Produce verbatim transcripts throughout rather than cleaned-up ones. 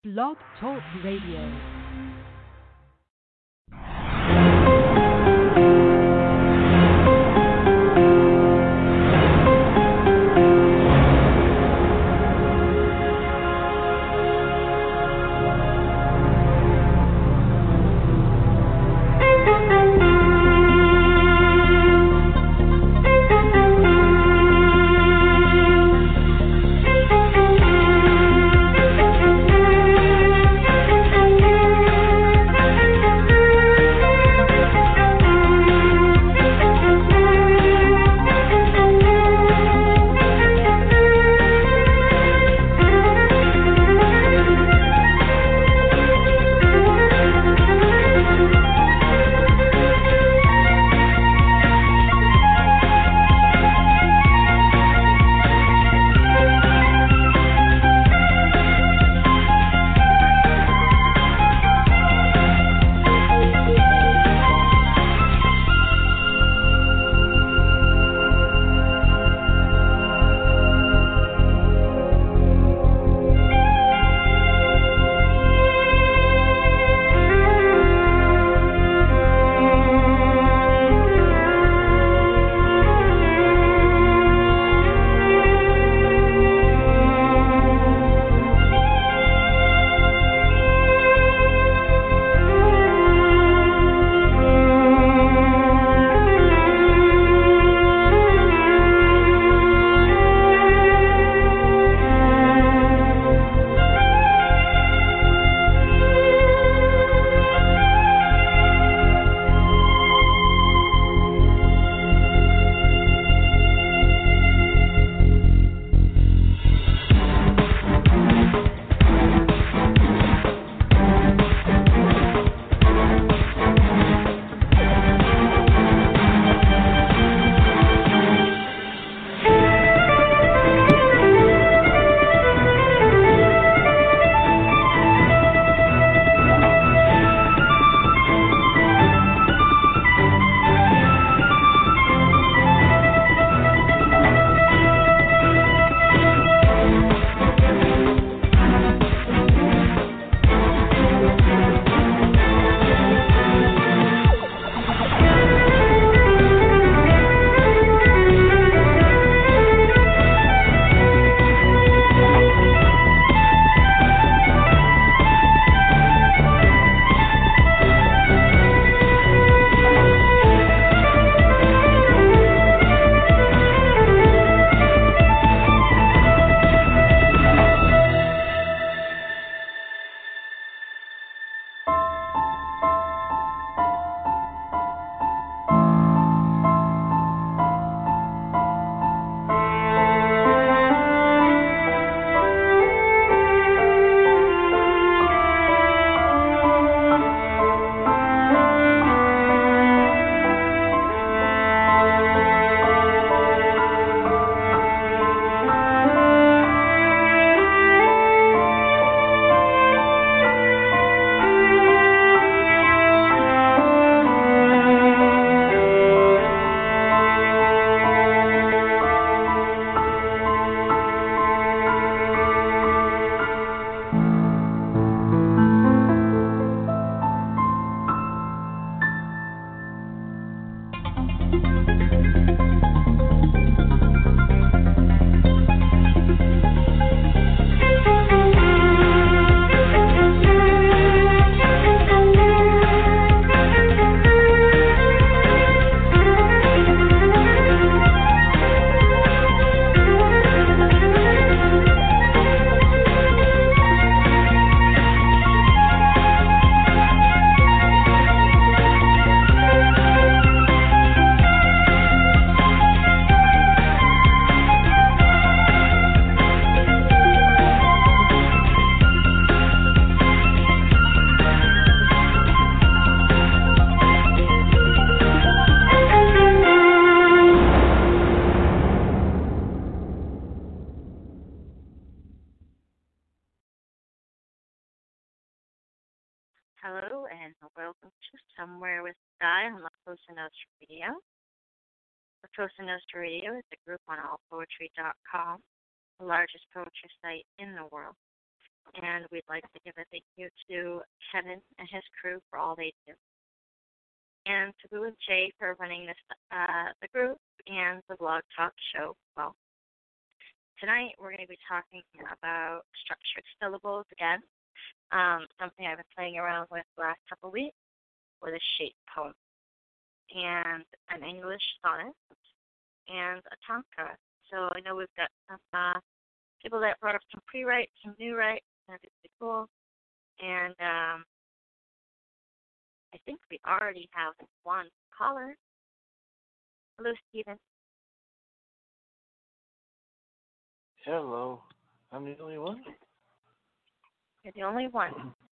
Blog Talk Radio. Hello and welcome to Somewhere with Sky on La Cosa Nostra Radio. La Cosa Nostra Radio is a group on all poetry dot com, the largest poetry site in the world. and we'd like to give a thank you to Kevin and his crew for all they do, and to Boo and Jay for running this uh, the group and the Blog Talk show. Well, tonight we're going to be talking about structured syllables again, um, something I've been playing around with the last couple of weeks, with a shape poem, and an English sonnet, and a tanka. So I know we've got some uh, people that brought up some pre-writes, some new writes, and it's pretty cool. And um, I think we already have one caller. Hello, Stephen. Hello. I'm the only one? You're the only one.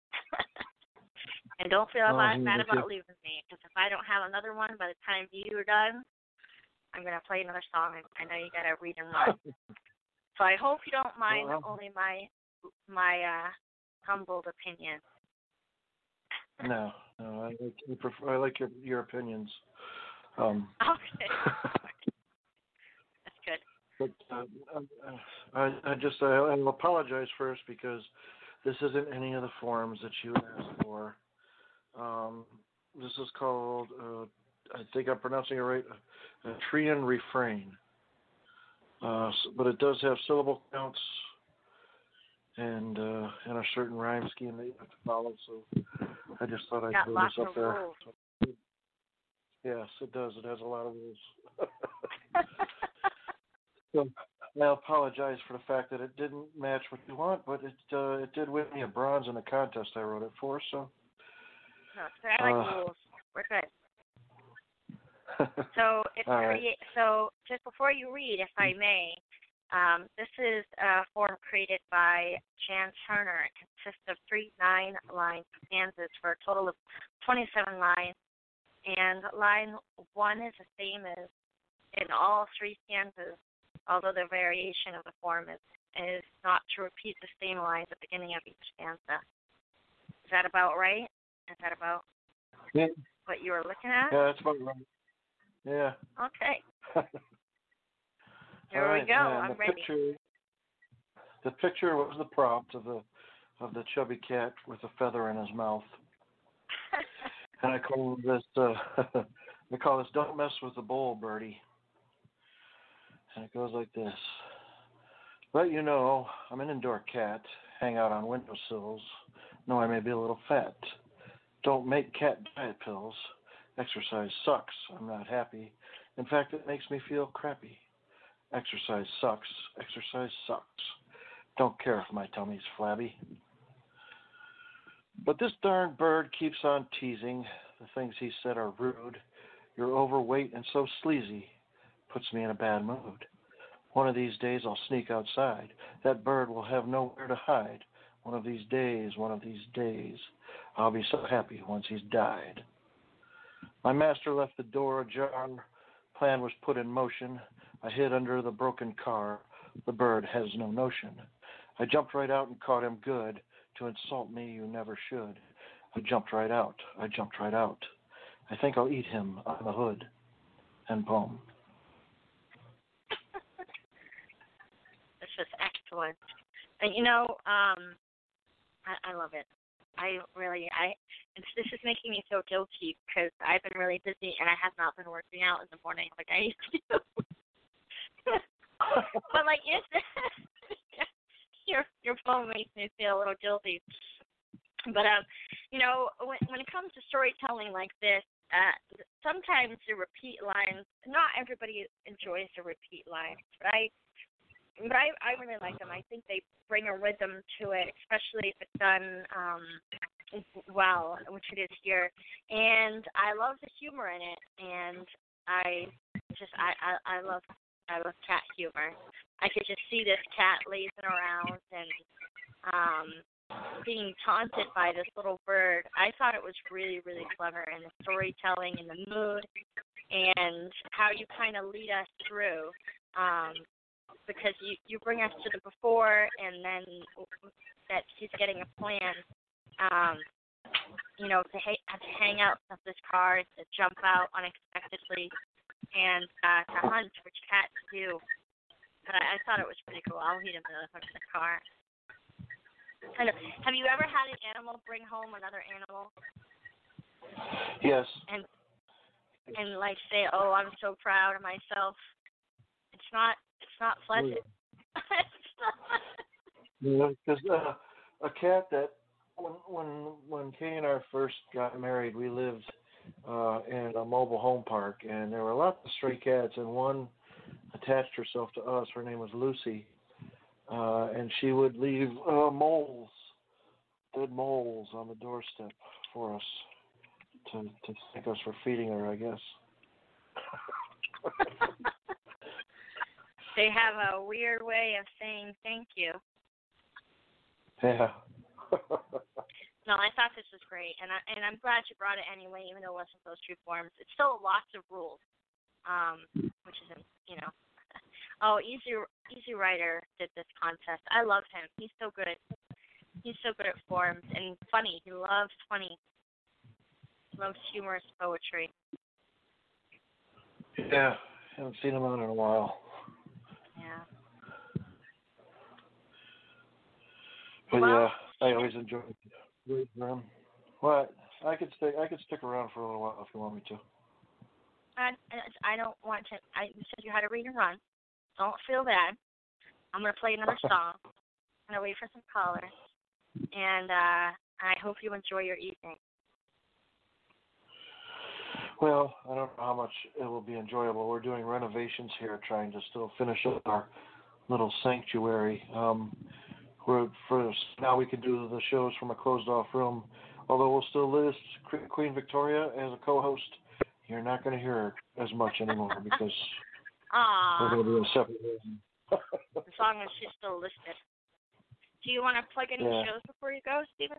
And don't feel Oh, bad, he bad was about here. leaving me, because if I don't have another one by the time you are done, I'm going to play another song. And I know you got to read and run. So I hope you don't mind Well, only my my uh, humbled opinion. no, no. I like you prefer, I like your your opinions. Um, Okay. That's good. but uh, I I just I, I'll apologize first because this isn't any of the forms that you asked for. Um, this is called uh, I think I'm pronouncing it right, a, a Trian refrain. Uh, s- but it does have syllable counts and uh, and a certain rhyme scheme that you have to follow. So I just thought I'd Got throw lots this up of there. rules. Yes, it does. It has a lot of rules. So I apologize for the fact that it didn't match what you want, but it uh, it did win me a bronze in the contest I wrote it for. So. No, so I like Uh, rules. We're good. So it's All right. create. So just before you read, if I may, um, this is a form created by Jan Turner. It consists of three nine-line stanzas for a total of twenty-seven lines, and line one is the same as in all three stanzas, although the variation of the form is is not to repeat the same lines at the beginning of each stanza. Is that about right? Is that about Yeah, what you were looking at? yeah, that's about right. Yeah. Okay. All Here right. we go. And I'm the ready. picture, the picture was the prompt of the of the chubby cat with a feather in his mouth. And I call this uh, I call this "Don't Mess with the Bowl, Birdie." And it goes like this. But you know, I'm an indoor cat, hang out on windowsills. Know I may be a little fat. Don't make cat diet pills. Exercise sucks. I'm not happy. In fact, it makes me feel crappy. Exercise sucks. Exercise sucks. Don't care if my tummy's flabby. But this darn bird keeps on teasing. The things he said are rude. You're overweight and so sleazy. Puts me in a bad mood. One of these days I'll sneak outside. That bird will have nowhere to hide. One of these days, one of these days, I'll be so happy once he's died. My master left the door ajar. Plan was put in motion. I hid under the broken car. The bird has no notion. I jumped right out and caught him good. To insult me, you never should. I jumped right out. I jumped right out. I think I'll eat him on the hood. End poem. This is excellent. And you know, um, I, I love it. I really, I, it's, this is making me so guilty because I've been really busy and I have not been working out in the morning like I used to do. But like, it's, your your poem makes me feel a little guilty. But um, you know, when when it comes to storytelling like this, uh, sometimes the repeat lines. Not everybody enjoys the repeat lines, right? But I, I really like them. I think they bring a rhythm to it, especially if it's done um, well, which it is here. And I love the humor in it. And I just, I, I, I love, I love cat humor. I could just see this cat lazing around and um, being taunted by this little bird. I thought it was really, really clever, and the storytelling and the mood and how you kind of lead us through. Um, because you, you bring us to the before and then that she's getting a plan, um, you know, to, ha- to hang out of this car, to jump out unexpectedly, and uh, to hunt, which cats do. But I, I thought it was pretty cool. I'll eat him in the hook of the car. I know. Have you ever had an animal bring home another animal Yes. and and like say, "Oh, I'm so proud of myself." It's not. It's not pleasant. Yeah, because uh, a cat that when when when Kay and I first got married, we lived uh, in a mobile home park, and there were lots of stray cats, and one attached herself to us. Her name was Lucy, uh, and she would leave uh, moles, dead moles, on the doorstep for us to to thank us for feeding her, I guess. They have a weird way of saying thank you. Yeah. No, I thought this was great, and I and I'm glad you brought it anyway, even though it wasn't those two forms. It's still lots of rules, um, which isn't, you know. Oh, Easy Easy Rider did this contest. I love him. He's so good. He's so good at forms and funny. He loves funny. He loves humorous poetry. Yeah, haven't seen him on in a while. Yeah. But well, yeah, I always enjoy reading them. What? I could stay. I could stick around for a little while if you want me to. I, I don't want to. I said you had to read and run. Don't feel bad. I'm gonna play another song. I'm gonna wait for some callers, and uh, I hope you enjoy your evening. Well, I don't know how much it will be enjoyable. We're doing renovations here, trying to still finish up our little sanctuary. Um, we're, for now, we can do the shows from a closed-off room. Although we'll still list Queen Victoria as a co-host, you're not going to hear her as much anymore because Aww. we're going to be in a separate room. As long as she's still listed. Do you want to plug any Yeah. shows before you go, Stephen?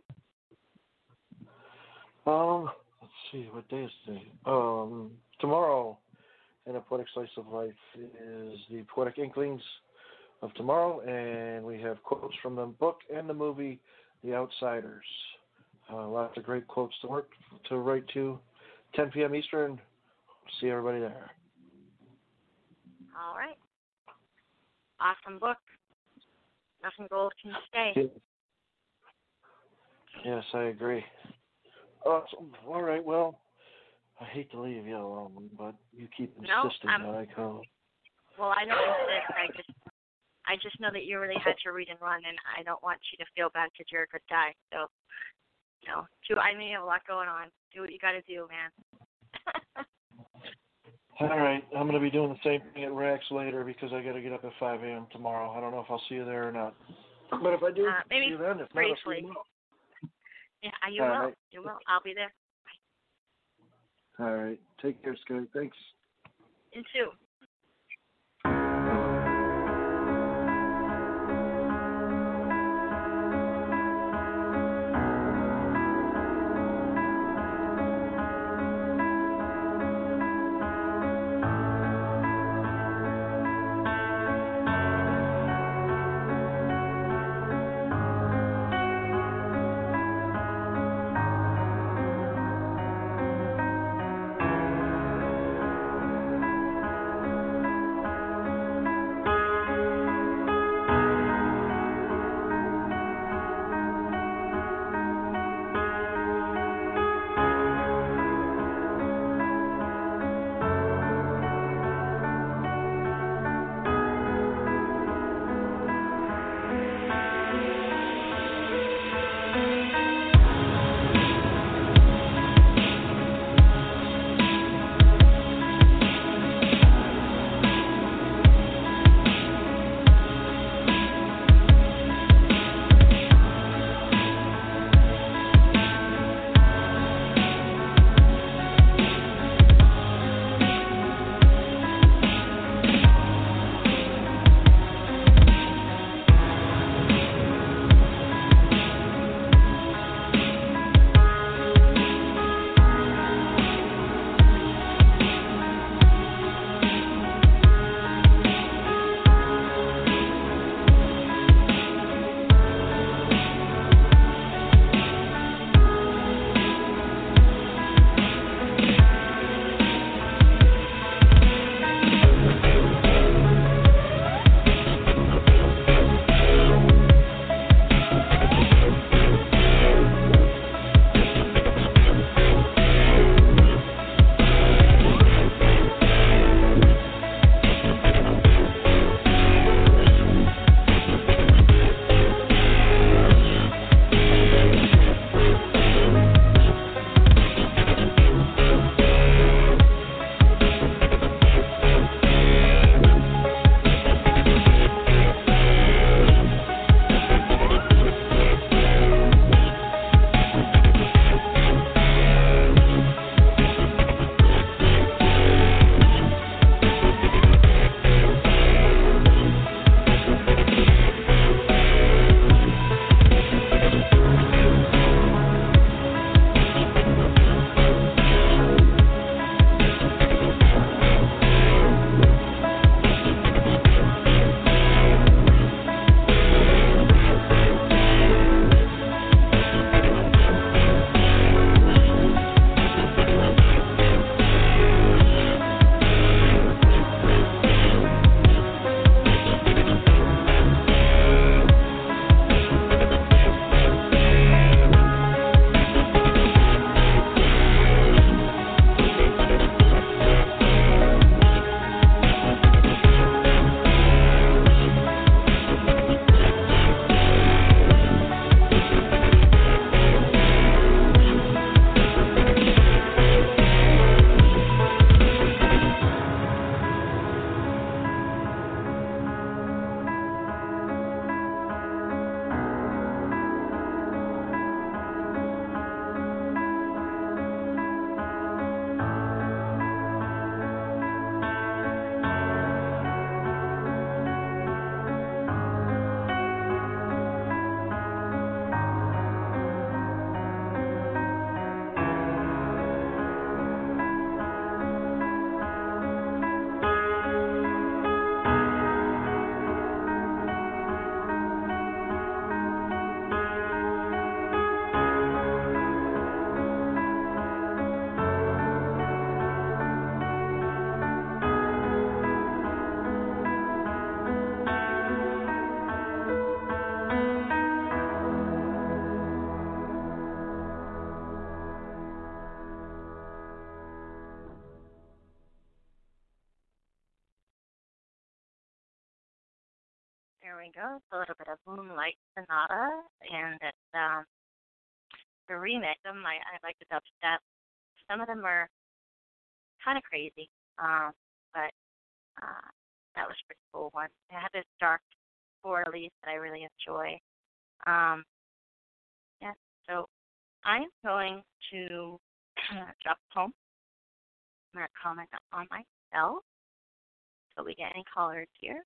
Um, let's see, what day is today? Um, tomorrow in A Poetic Slice of Life is the Poetic Inklings of Tomorrow, and we have quotes from the book and the movie The Outsiders. Uh, lots of great quotes to work to write to. ten p.m. Eastern. See everybody there. All right. Awesome book. Nothing gold can stay. Yes, I agree. Awesome. All right, well, I hate to leave you alone, but you keep insisting no, that I come. Well, I don't insist. I just, I just know that you really had to read and run, and I don't want you to feel bad because you're a good guy. So, you know, too, I mean, you have a lot going on. Do what you got to do, man. All right, I'm going to be doing the same thing at Rex later because I got to get up at five a.m. tomorrow. I don't know if I'll see you there or not. But if I do, uh, maybe see you then. If briefly. Not, yeah, you All will. right. You will. I'll be there. All right. Take care, Scott. Thanks. You too. there we go. It's a little bit of Moonlight Sonata, and it's um, the remix. Them, I, I like the dubstep. Some of them are kind of crazy, um, but uh, that was a pretty cool one. It had this dark four-leaf that I really enjoy. Um, yeah, so I'm going to drop a poem. I'm going to comment on myself so we get any callers here.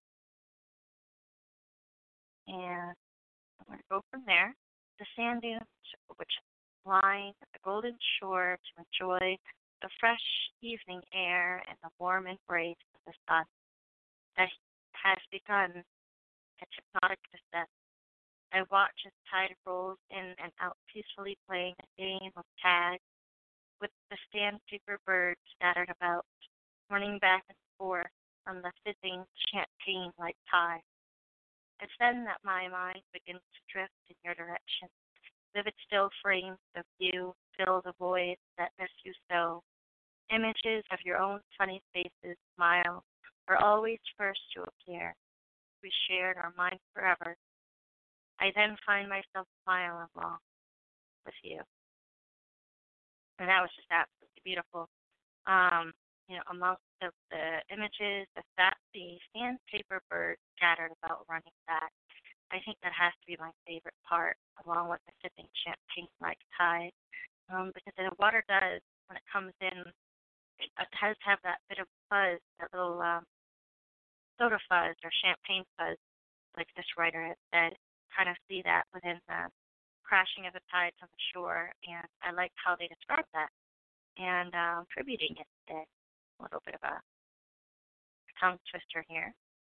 And I'm going to go from there. The sand dunes, which line the golden shore to enjoy the fresh evening air and the warm embrace of the sun that has begun its hypnotic descent. I watch as tide rolls in and out peacefully playing a game of tag with the sandpaper birds scattered about, running back and forth from the fizzing champagne-like tide. It's then that my mind begins to drift in your direction. Vivid still frames of you fill the void that miss you so. Images of your own funny faces, smile, are always first to appear. We shared our mind forever. I then find myself smiling along with you. And that was just absolutely beautiful. Um, you know, amongst the, the images, the fat, the sandpaper bird scattered about running back. I think that has to be my favorite part, along with the sipping champagne-like tide. Um, because the water does, when it comes in, it, it has to have that bit of fuzz, that little um, soda fuzz or champagne fuzz, like this writer has said. Kind of see that within the crashing of the tides on the shore, and I like how they describe that. And um, tributing it today. A little bit of a tongue twister here.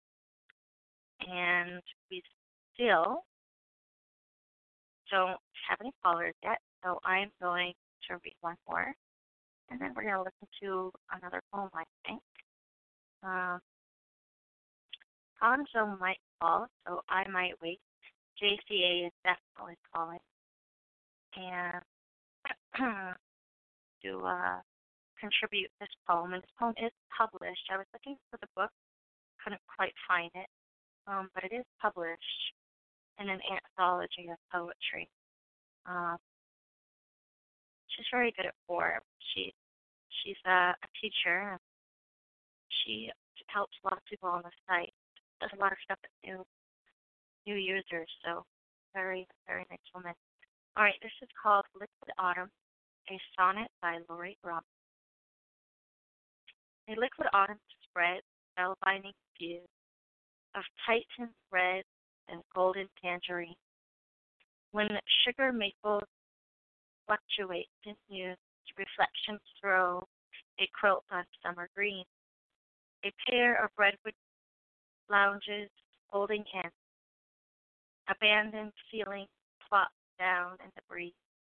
And we still don't have any callers yet, so I'm going to read one more, and then we're going to listen to another poem, I think. Um, Hanzo might call, so I might wait. J C A is definitely calling. And to uh, contribute this poem, and this poem is published. I was looking for the book, couldn't quite find it, um, but it is published in an anthology of poetry. Um, she's very good at form. She she's a, a teacher. She helps a lot of people on the site. Does a lot of stuff with new new users. So very very nice woman. All right, this is called Liquid Autumn, a sonnet by Lori Rum. A liquid autumn spread spellbinding view of Titan red and golden tangerine. When sugar maples fluctuate in hues, reflections throw a quilt on summer green. A pair of redwood lounges holding in. Abandoned ceiling plops down in the breeze.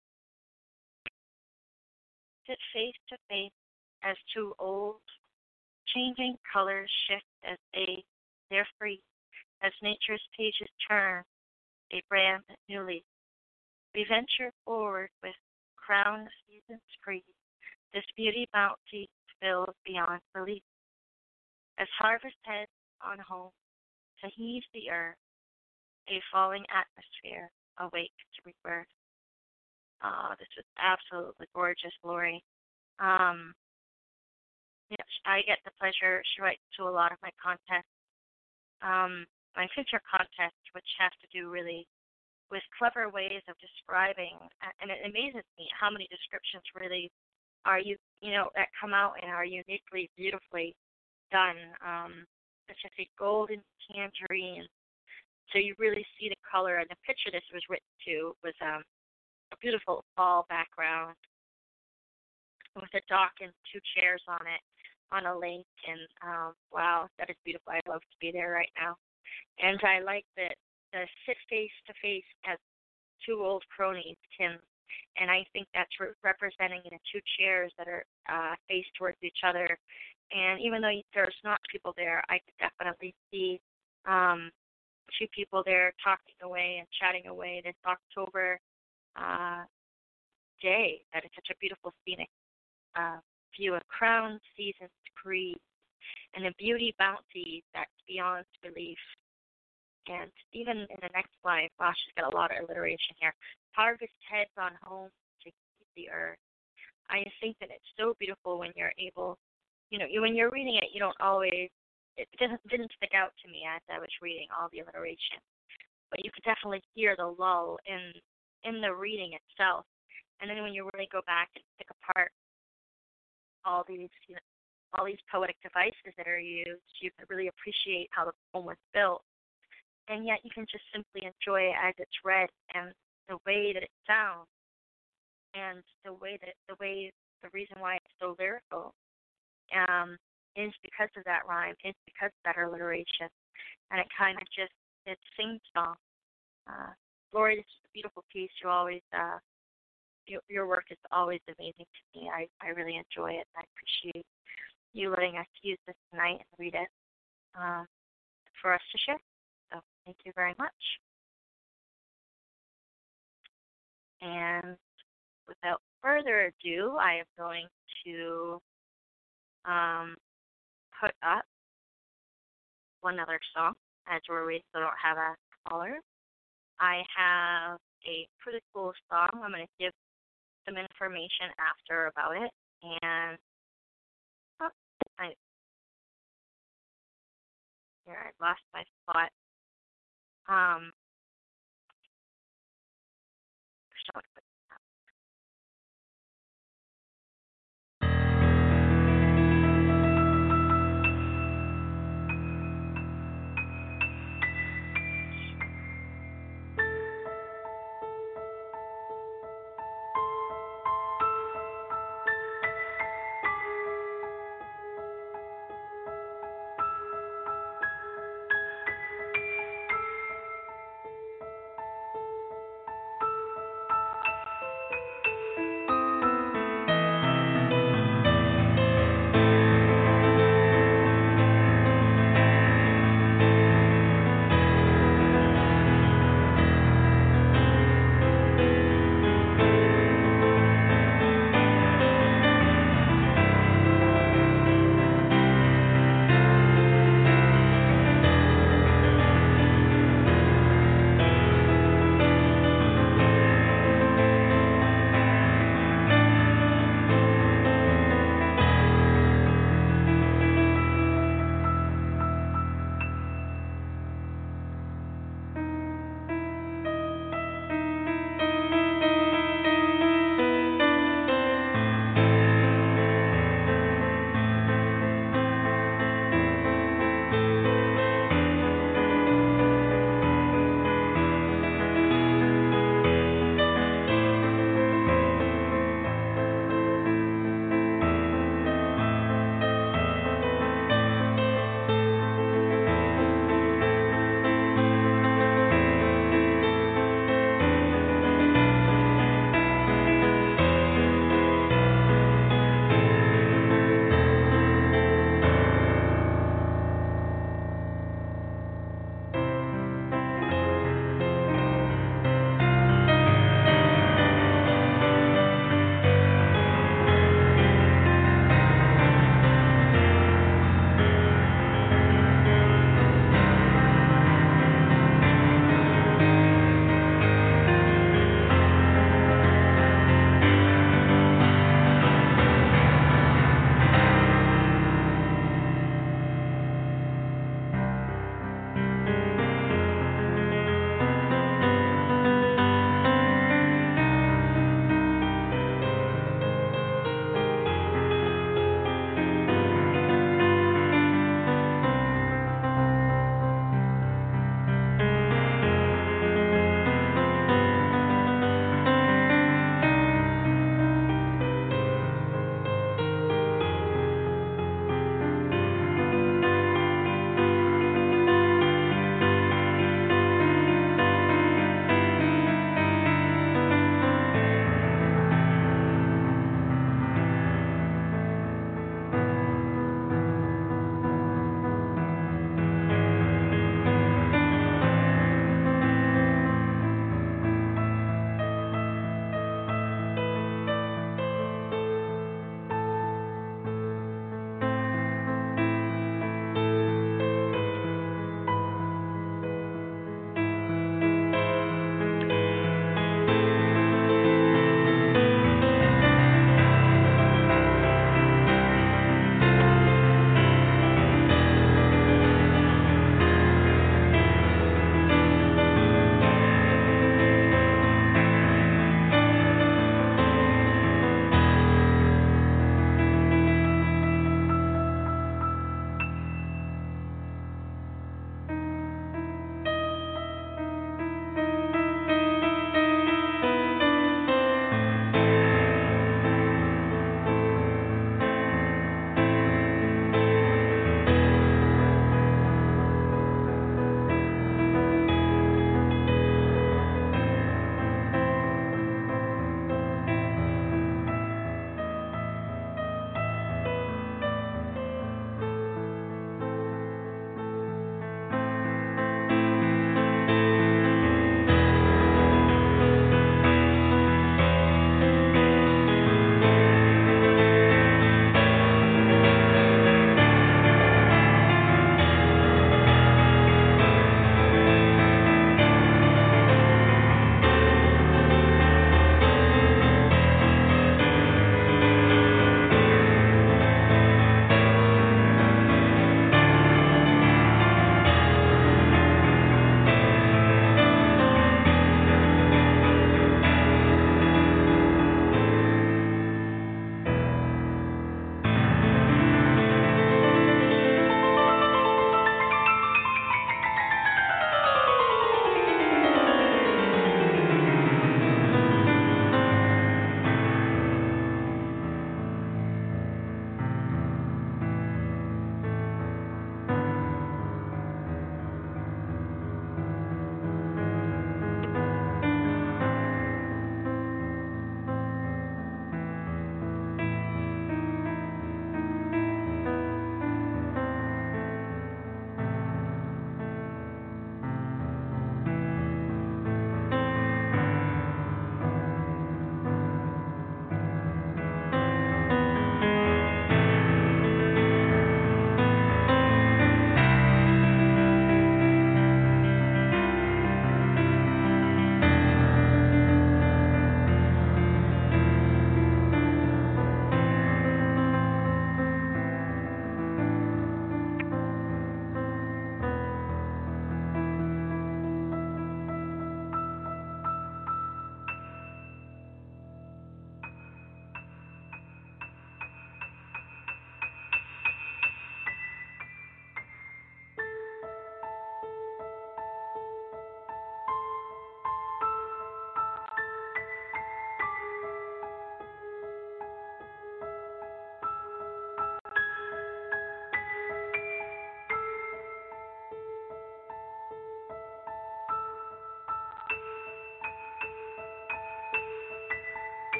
Sit face to face as two old, changing colors shift as they, they're free, as nature's pages turn, a brand new leaf. We venture forward with crown seasons free. This beauty bounty fills beyond belief. As harvest heads on home to heave the earth, a falling atmosphere awake to rebirth. Oh, this is absolutely gorgeous, Lori. Um, you know, I get the pleasure. She writes to a lot of my contests, um, my future contests, which have to do really with clever ways of describing, and it amazes me how many descriptions really are you you know that come out and are uniquely, beautifully done. Um, it's just a golden tangerine, so you really see the color. And the picture this was written to was um, a beautiful fall background with a dock and two chairs on it on a lake. And um, wow, that is beautiful. I'd love to be there right now. And I like that the sit face to face as two old cronies, Tim. And I think that's re- representing in two chairs that are uh, faced towards each other. And even though there's not people there, I could definitely see um, two people there talking away and chatting away this October uh, day. That is such a beautiful scenic uh, view of crown seasons breeze and a beauty bounty that's beyond belief. And even in the next line, wow, she's got a lot of alliteration here. Harvest heads on home to keep the earth. I just think that it's so beautiful when you're able, you know, you, when you're reading it, you don't always, it didn't, didn't stick out to me as I was reading all the alliteration, but you could definitely hear the lull in in the reading itself. And then when you really go back and pick apart all these, you know, all these poetic devices that are used, you can really appreciate how the poem was built. And yet you can just simply enjoy it as it's read and the way that it sounds and the way that the way the reason why it's so lyrical um, is because of that rhyme, is because of that alliteration, and it kind of just it sing song. Uh, Lori, this is a beautiful piece. You always uh, your, your work is always amazing to me. I, I really enjoy it. I appreciate you letting us use this tonight and read it um, for us to share. So thank you very much. And without further ado, I am going to um, put up one other song as we're waiting, so I don't have a caller. I have a pretty cool song. I'm going to give some information after about it. And oh, I, here, I lost my spot. Um, so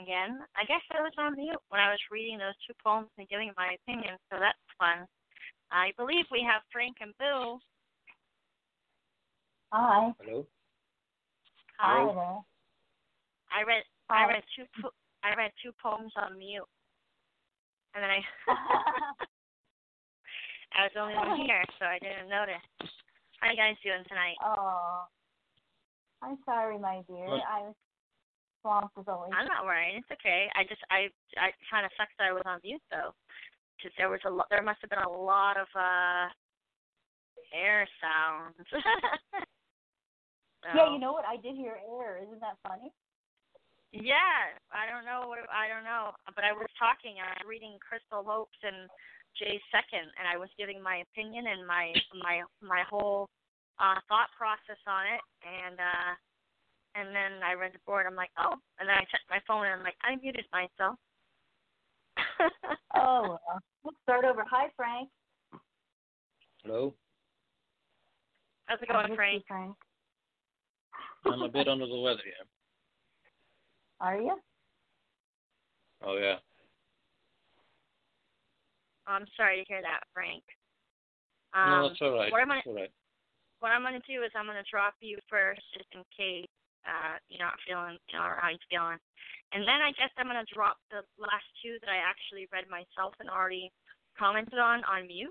again. I guess I was on mute when I was reading those two poems and giving my opinion, so that's fun. I believe we have Frank and Bill. Hi. Hello. Hi. Hello. I read Hi. I read two po- I read two poems on mute, and then I I was the only one here, so I didn't notice. How you guys doing tonight? Oh, I'm sorry, my dear. What? I was swamped as always. I'm not worried. It's okay. I just I I kind of sucks that I was on mute though, because there was a lo- there must have been a lot of uh air sounds. So, Yeah, you know what? I did hear air. Isn't that funny? Yeah, I don't know what I don't know, but I was talking. I was reading Crystal Hopes and Jay's second, and I was giving my opinion and my my my whole uh, thought process on it, and uh, and then I read the board. I'm like, oh, and then I checked my phone, and I'm like, I muted myself. Oh, well. Let's start over. Hi, Frank. Hello. How's it I going, miss Frank? you, Frank. I'm a bit under the weather here. Are you? Oh yeah. I'm sorry to hear that, Frank. no, Um, that's all right. What I'm gonna That's all right. what I'm gonna do is I'm gonna drop you first, just in case uh, you're not feeling, you know, or how you're feeling, and then I guess I'm gonna drop the last two that I actually read myself and already commented on on mute.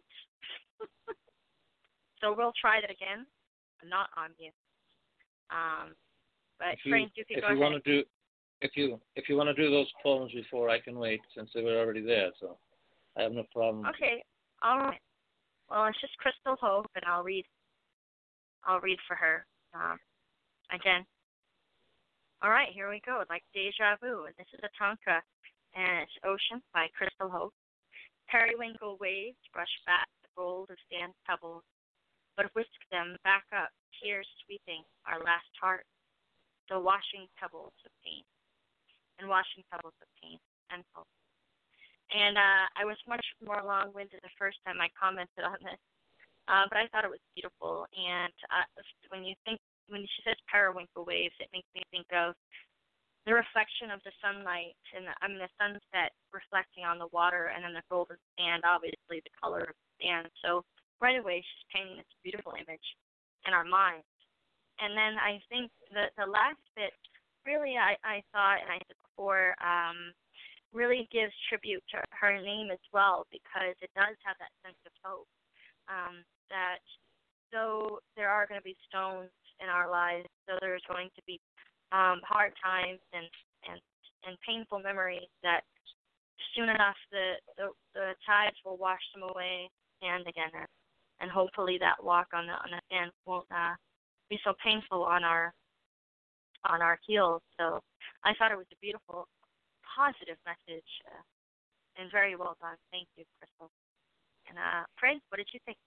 So we'll try that again. I'm not on mute. Um, but If you, Frank, you can if go you ahead. want to do, if you if you want to do those poems before, I can wait since they were already there. So I have no problem. Okay. All right. Well, it's just Crystal Hope, and I'll read. I'll read for her. Um, again. All right, here we go. Like Deja Vu. And this is a tanka, and it's Ocean by Crystal Hope. Periwinkle waves brush back the gold of sand pebbles, but whisk them back up, tears sweeping our last heart, the washing pebbles of pain, and washing pebbles of pain, and hope. And uh, I was much more long-winded the first time I commented on this, uh, but I thought it was beautiful. And uh, when you think, when she says periwinkle waves, it makes me think of the reflection of the sunlight, and the, I mean the sunset reflecting on the water, and then the golden sand, obviously the color of the sand. So right away, she's painting this beautiful image in our minds. And then I think the the last bit, really, I, I thought, and I said before, um, really gives tribute to her name as well, because it does have that sense of hope, um, that though there are going to be stones in our lives, though there's going to be um, hard times and, and, and painful memories, that soon enough the, the, the tides will wash them away, and again, and hopefully that walk on the on the sand won't uh, be so painful on our on our heels. So I thought it was a beautiful, positive message, uh, and very well done. Thank you, Crystal. And uh, Frank, what did you think?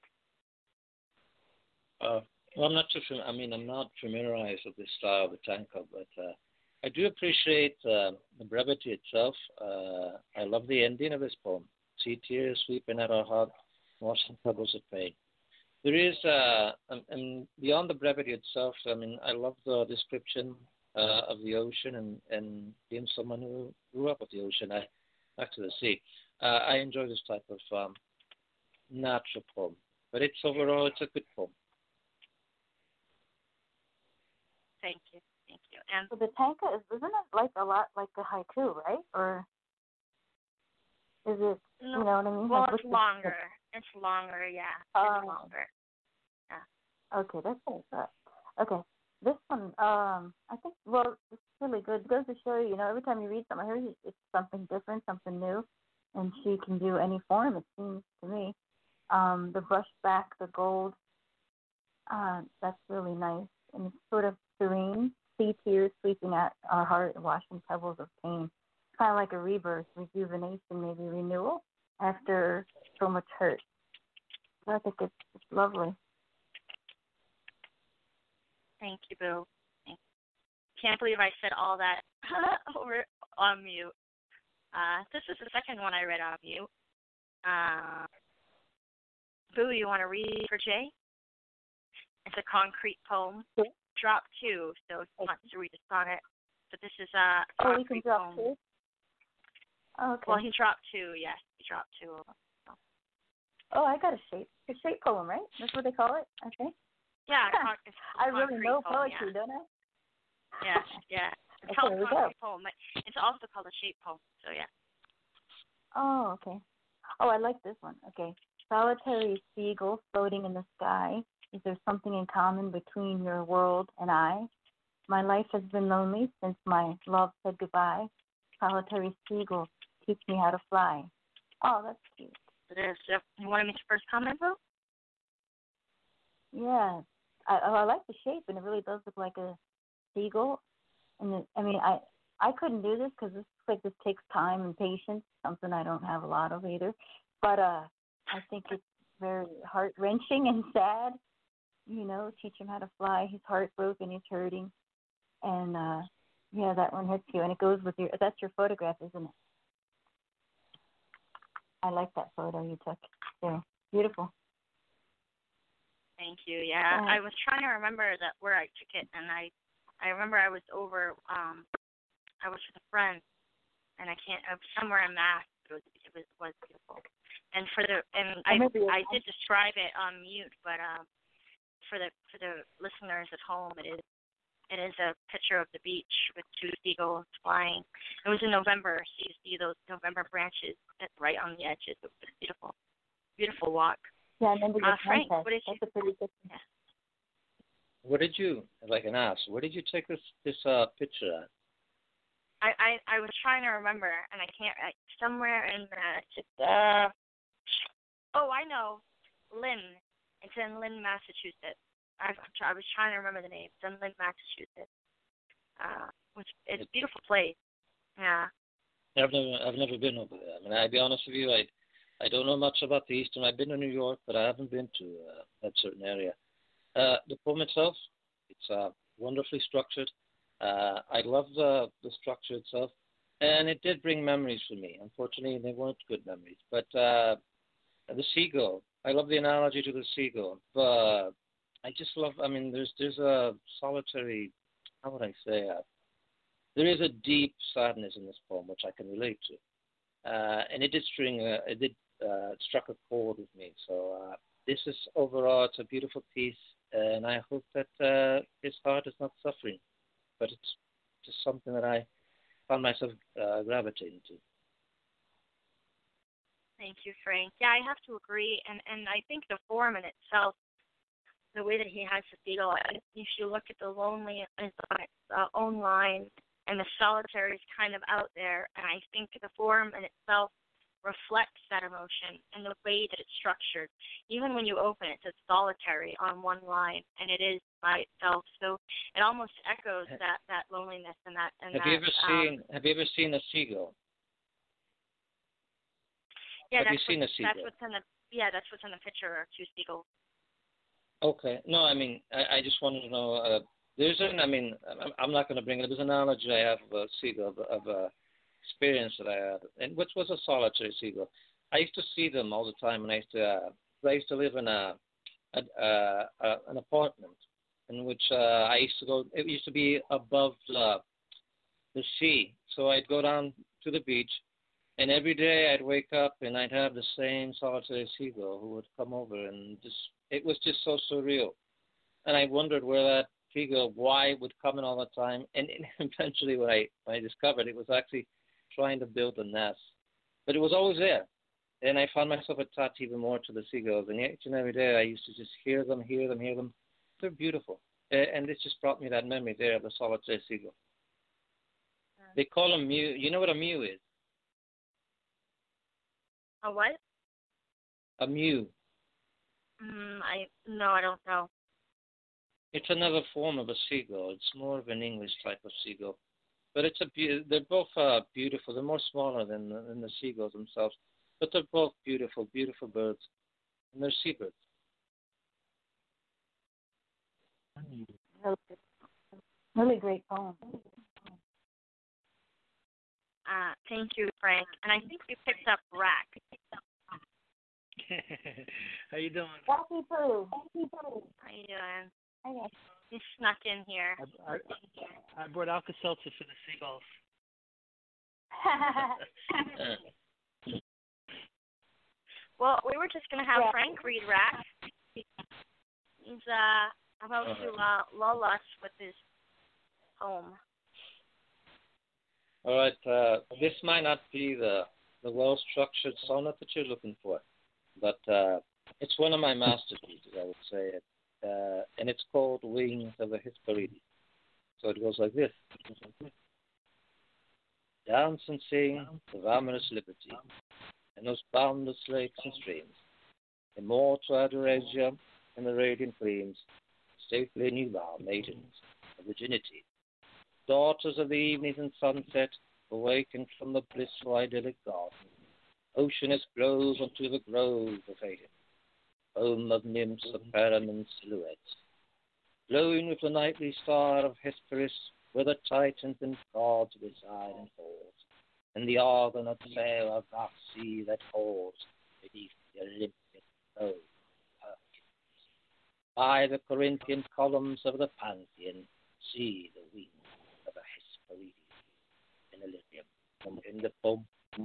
Uh, well, I'm not too. fam- I mean, I'm not familiarized with this style of the tanka, but uh, I do appreciate uh, the brevity itself. Uh, I love the ending of this poem. See tears sweeping at our heart, washing pebbles of pain. There is, uh, and, and beyond the brevity itself, I mean, I love the description uh, of the ocean, and, and being someone who grew up with the ocean, I back to the sea. Uh, I enjoy this type of um, natural poem, but it's overall, it's a good poem. Thank you, thank you. And So the tanka is, isn't it like a lot like the haiku, right? Or is it? no, You know what I mean? well, Like, it's what's the- longer. It's longer, yeah. Oh. It's longer. Okay, that's what I thought. Okay, this one, um, I think, well, it's really good. It goes to show you, you know, every time you read something, I heard it's something different, something new, and she can do any form, it seems to me. Um, the brush back, the gold, uh, that's really nice, and it's sort of serene. See tears sweeping at our heart and washing pebbles of pain. It's kind of like a rebirth, rejuvenation, maybe renewal after so much hurt. So I think it's, it's lovely. Thank you, Boo. Thank you. Can't believe I said all that over on mute. Uh, this is the second one I read on mute. Uh, Boo, you want to read for Jay? It's a concrete poem. Sure. Drop two, so he wants to read a sonnet. But this is a Oh, you can concrete drop poem. two? Oh, okay. Well, he dropped two. Yes, he dropped two of them. So. Oh, I got a shape. A shape poem, right? That's what they call it. Okay. Yeah, con- it's I really know poem, poetry, yeah. don't I? Yeah, yeah. It's Okay, called here we concrete go. poem, but it's also called a shape poem. So yeah. Oh, okay. Oh, I like this one. Okay. Solitary seagull floating in the sky. Is there something in common between your world and I? My life has been lonely since my love said goodbye. Solitary seagull, teach me how to fly. Oh, that's cute. It is. Yep. You wanted me to first comment, though? Yeah. I, I like the shape, and it really does look like a seagull. And it, I mean, I I couldn't do this because this like this takes time and patience, something I don't have a lot of either. But uh, I think it's very heart wrenching and sad. You know, teach him how to fly. He's heartbroken. He's hurting, and uh, yeah, that one hits you, and it goes with your. That's your photograph, isn't it? I like that photo you took. Yeah, beautiful. Thank you. Yeah, I was trying to remember that where I took it, and I, I remember I was over. Um, I was with a friend, and I can't. I was somewhere in Mass. It was. It was was beautiful. And for the and I I did describe it on mute, but um, for the for the listeners at home, it is it is a picture of the beach with two seagulls flying. It was in November, so you see those November branches right on the edges. It was beautiful, beautiful walk. Yeah, I remember uh, the Frank, contest. what did That's you? a pretty good. Yeah. Where did you, like an ass, where did you take this this uh picture at? I, I, I was trying to remember, and I can't. I, somewhere in the. Uh, oh, I know, Lynn. It's in Lynn, Massachusetts. I, I was trying to remember the name. It's in Lynn, Massachusetts. Uh, which it's a beautiful place. Yeah. I've never I've never been over there. I mean, I'll be honest with you, I I don't know much about the Eastern. I've been to New York, but I haven't been to uh, that certain area. Uh, the poem itself, it's uh, wonderfully structured. Uh, I love the, the structure itself, and it did bring memories for me. Unfortunately, they weren't good memories. But uh, the seagull, I love the analogy to the seagull. But I just love, I mean, there's there's a solitary, how would I say that? There is a deep sadness in this poem, which I can relate to. Uh, and it did string, uh, it did uh, struck a chord with me. So uh, this is overall, it's a beautiful piece, and I hope that uh, his heart is not suffering. But it's just something that I found myself uh, gravitating to. Thank you, Frank. Yeah, I have to agree, and and I think the form in itself, the way that he has the seagull, if you look at the lonely is on its uh, own line, and the solitary is kind of out there, and I think the form in itself reflects that emotion and the way that it's structured. Even when you open it, it says solitary on one line, and it is by itself. So it almost echoes that, that loneliness and that. And have that, you ever um, seen Have you ever seen a seagull? Yeah, have that's you seen what, a seagull? That's what's in the yeah, that's what's in the picture. Are two seagulls. Okay. No, I mean, I, I just wanted to know. Uh, there's an. I mean, I'm, I'm not going to bring it. There's an analogy I have of a seagull of a experience that I had, and which was a solitary seagull. I used to see them all the time, and I used to. Uh, I used to live in a, a, a, a an apartment in which uh, I used to go. It used to be above the the sea, so I'd go down to the beach. And every day I'd wake up and I'd have the same solitary seagull who would come over, and just it was just so surreal. And I wondered where that seagull, why it would come in all the time. And eventually, when I when I discovered it was actually trying to build a nest, but it was always there. And I found myself attached even more to the seagulls. And each and every day I used to just hear them, hear them, hear them. They're beautiful. And this just brought me that memory there of the solitary seagull. They call them mew. You know what a mew is? A what? A mew. Mm, I no, I don't know. It's another form of a seagull. It's more of an English type of seagull, but it's a be- they're both uh, beautiful. They're more smaller than the, than the seagulls themselves, but they're both beautiful, beautiful birds, and they're seabirds. Really great poem. Uh, thank you, Frank. And I think we picked up Rack. How you doing? Rocky Poo. Rocky Poo. How you doing? Okay. You snuck in here. I, I, I brought Alka-Seltzer for the seagulls. Well, we were just going to have Yeah. Frank read Rack. He's uh, about All to right. uh, lull us with his poem. All right. Uh, this might not be the, the well-structured sonnet that you're looking for, but uh, it's one of my masterpieces, I would say. Uh, and it's called Wings of the Hesperides. So it goes like this. Dance and sing of amorous liberty in those boundless lakes and streams. Immortal Adorasia in the radiant gleams, safely newbound maidens of virginity, daughters of the evenings and sunset, awakened from the blissful idyllic garden. Oceanus blows unto the grove of Aden, home of nymphs of Paramount silhouettes, glowing with the nightly star of Hesperus, where the Titans and gods reside and hold, and the Argonaut sail a vast sea that holds beneath the Olympic throne of Hercules. By the Corinthian columns of the Pantheon, see the wings of a Hesperides in Elysium, in the poem.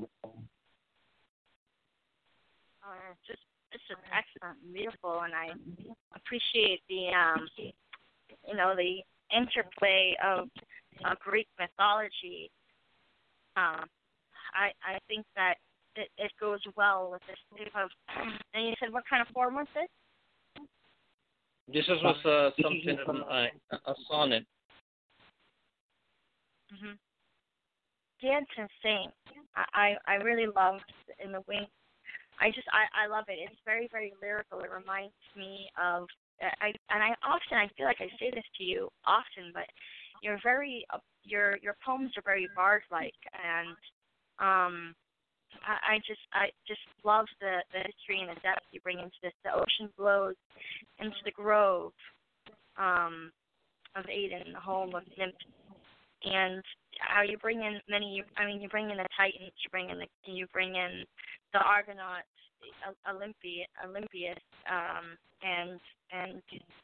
Uh, just, it's just excellent, and beautiful, and I appreciate the, um, you know, the interplay of uh, Greek mythology. Um, I I think that it, it goes well with this type of. And you said, what kind of form was this? This is was uh, something from a, a sonnet. Mhm. Yeah, it's insane. I, I I really loved in the wing. I just I, I love it. It's very very lyrical. It reminds me of I and I often I feel like I say this to you often, but you're very uh, your your poems are very bard like, and um I, I just I just love the, the history and the depth you bring into this. The ocean blows into the grove um of Aden, the home of nymphs, and how you bring in many. I mean, you bring in the Titans, you bring in the you bring in the Argonauts, Olympi, Olympias, um, and and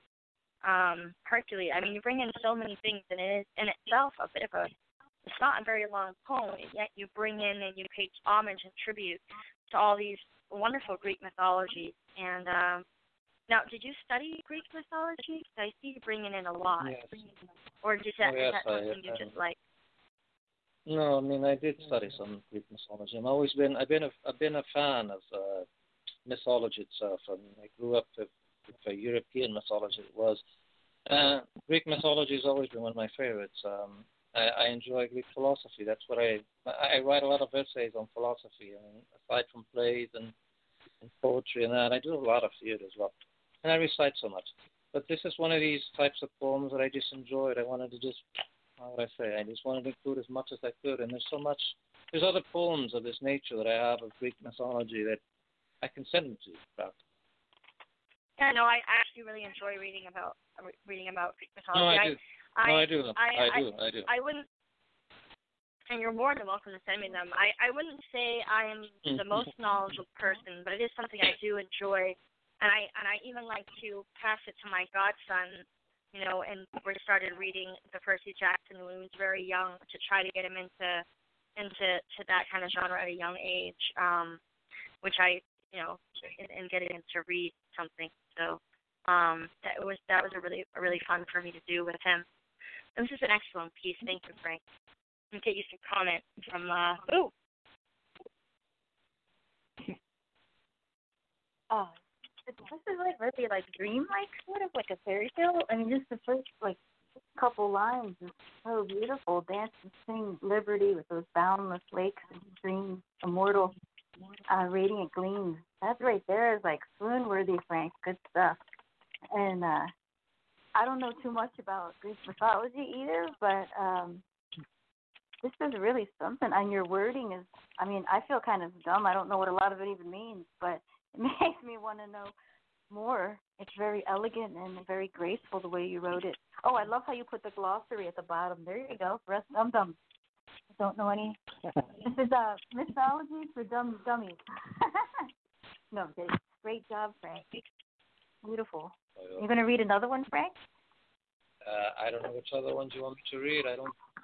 um, Hercules. I mean, you bring in so many things, and it is in itself a bit of a. It's not a very long poem, yet you bring in and you pay homage and tribute to all these wonderful Greek mythologies. And um, now, did you study Greek mythology? 'Cause I see you bringing in a lot. Yes. Or is that, Oh, yes, is that something I, you I, just like? No, I mean I did study some Greek mythology. I've always been I've been a I've been a fan of uh, mythology itself. I mean, I grew up with, with uh, European mythology. It was uh, Greek mythology has always been one of my favorites. Um, I, I enjoy Greek philosophy. That's what I I write a lot of essays on philosophy. I mean, aside from plays and, and poetry and that, I do a lot of theater as well, and I recite so much. But this is one of these types of poems that I just enjoyed. I wanted to just how would I say? I just wanted to include as much as I could, and there's so much. There's other poems of this nature that I have of Greek mythology that I can send them to you. About. Yeah, no, I actually really enjoy reading about reading about Greek No, mythology. I do. I, no, I do. I, I, I do. I do. I wouldn't, and you're more than welcome to send me them. I, I wouldn't say I am the most knowledgeable person, but it is something I do enjoy, and I and I even like to pass it to my godson. You know, and we started reading the Percy Jackson when he was very young to try to get him into into to that kind of genre at a young age, um, which I, you know, and, and getting him to read something. So um, that was that was a really a really fun for me to do with him. This is an excellent piece. Thank you, Frank. Let me get you some comment from uh, ooh. Oh, this is like really like dream-like, sort of like a fairy tale. I mean, just the first like couple lines is so beautiful. Dance and sing liberty with those boundless lakes and streams, immortal, uh, radiant gleams. That right there is like swoon-worthy, Frank. Good stuff. And uh, I don't know too much about Greek mythology either, but um, this is really something. And your wording is, I mean, I feel kind of dumb. I don't know what a lot of it even means, but it makes me want to know more. It's very elegant and very graceful the way you wrote it. Oh, I love how you put the glossary at the bottom. There you go. For us dumb dumb. Don't know any. This is uh, mythology for dumb dummies. No, I'm kidding. Great job, Frank. Beautiful. You're going to read another one, Frank? Uh, I don't know which other ones you want me to read. I don't.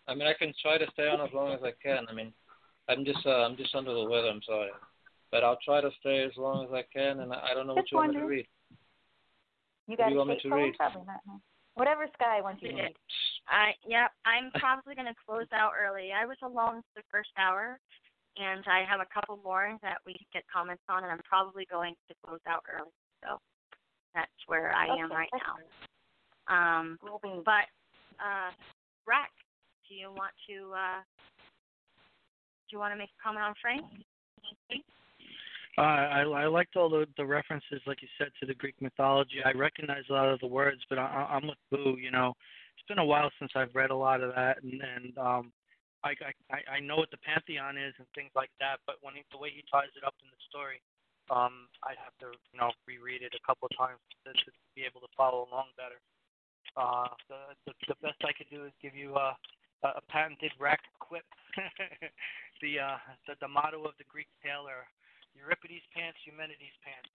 I mean, I can try to stay on as long as I can. I mean, I'm just uh, I'm just under the weather. I'm sorry, but I'll try to stay as long as I can. And I, I don't know what Just you want me wondering. to read. You What got do you a want me shape to poem? read? Probably not. No. Whatever Sky wants you to read. I yeah, I'm probably gonna close out early. I was alone for the first hour, and I have a couple more that we can get comments on, and I'm probably going to close out early. So that's where I Okay, am right that's now. Um, Cool beans. but uh, Rack, do you want to uh, do you want to make a comment on Frank? Uh, I, I liked all the, the references, like you said, to the Greek mythology. I recognize a lot of the words, but I, I'm with Boo. You know, it's been a while since I've read a lot of that, and, and um, I, I I know what the pantheon is and things like that. But when he, the way he ties it up in the story, um, I'd have to you know reread it a couple of times to, to be able to follow along better. Uh, the, the the best I could do is give you a a patented rack quip. the uh the, the motto of the Greek tale are Euripides pants, Eumenides pants.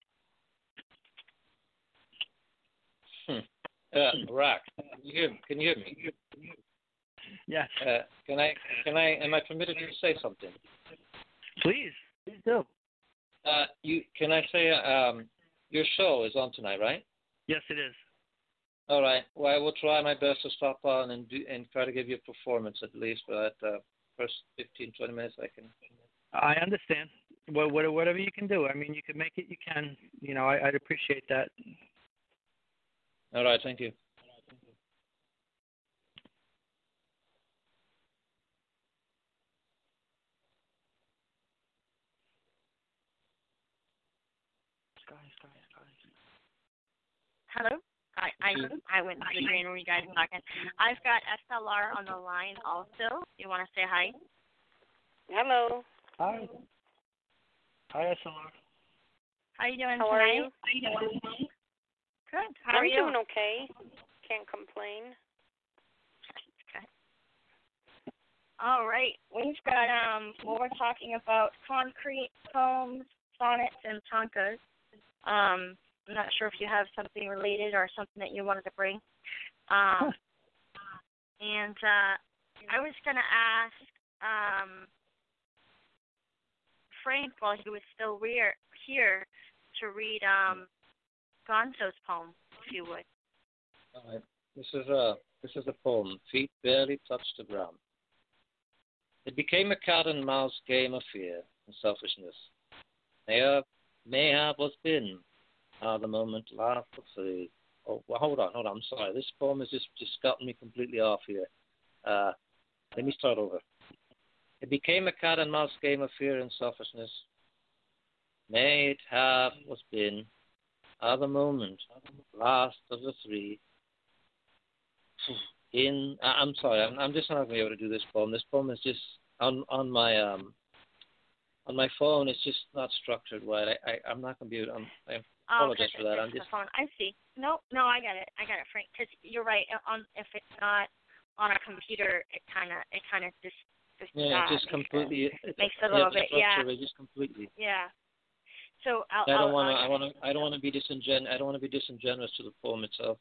Hmm. Uh, Rack, can you hear me? Can you hear me? Yes. Uh, can I? Can I? Am I permitted to say something? Please. Please do. Uh, you can I say um, your show is on tonight, right? Yes, it is. All right. Well, I will try my best to stop on and do and try to give you a performance at least for that uh, first fifteen, twenty minutes I can. I understand. Well, whatever you can do. I mean, you can make it. You can. You know, I, I'd appreciate that. All right. Thank you. Sky, sky, sky. Hello. I I I went to the green room. You guys are talking. I've got S L R on the line also. You want to say hi? Hello. Hi. Hi, S L R. How you doing How tonight? are you? How you doing? Good. How I'm are you? doing okay. Can't complain. Okay. All right. We've got um. Well, we're talking about concrete poems, sonnets, and tankas. Um. I'm not sure if you have something related or something that you wanted to bring. Um. And uh, I was gonna ask um. Frank, while he was still re- here, to read um, Gonzo's poem, if you would. All right. This is a this is a poem. Feet barely touch the ground. It became a cat and mouse game of fear and selfishness. Mayhap, mayhap was been. Ah, the moment laughed for free. Oh, well, hold on, hold on. I'm sorry. This poem has just just gotten me completely off here. Uh, let me start over. It became a cat and mouse game of fear and selfishness. May it have was been other moment, last of the three. In I- I'm sorry, I'm I'm just not gonna be able to do this poem. This poem is just on on my um on my phone. It's just not structured right. I, I I'm not gonna be able. I'm, I Oh, apologize for that. I'm the just phone. I see. No, no, I got it. I got it, Frank. Because you're right. On if it's not on a computer, it kind of it kind of just just yeah, uh, just makes completely. It, It's, makes it a yeah, little the bit. Yeah. structure is just completely. Yeah. So I'll. I don't I'll, want to. I'll, I want to. I don't want to be disingen. I don't want to be disingenuous to the poem itself.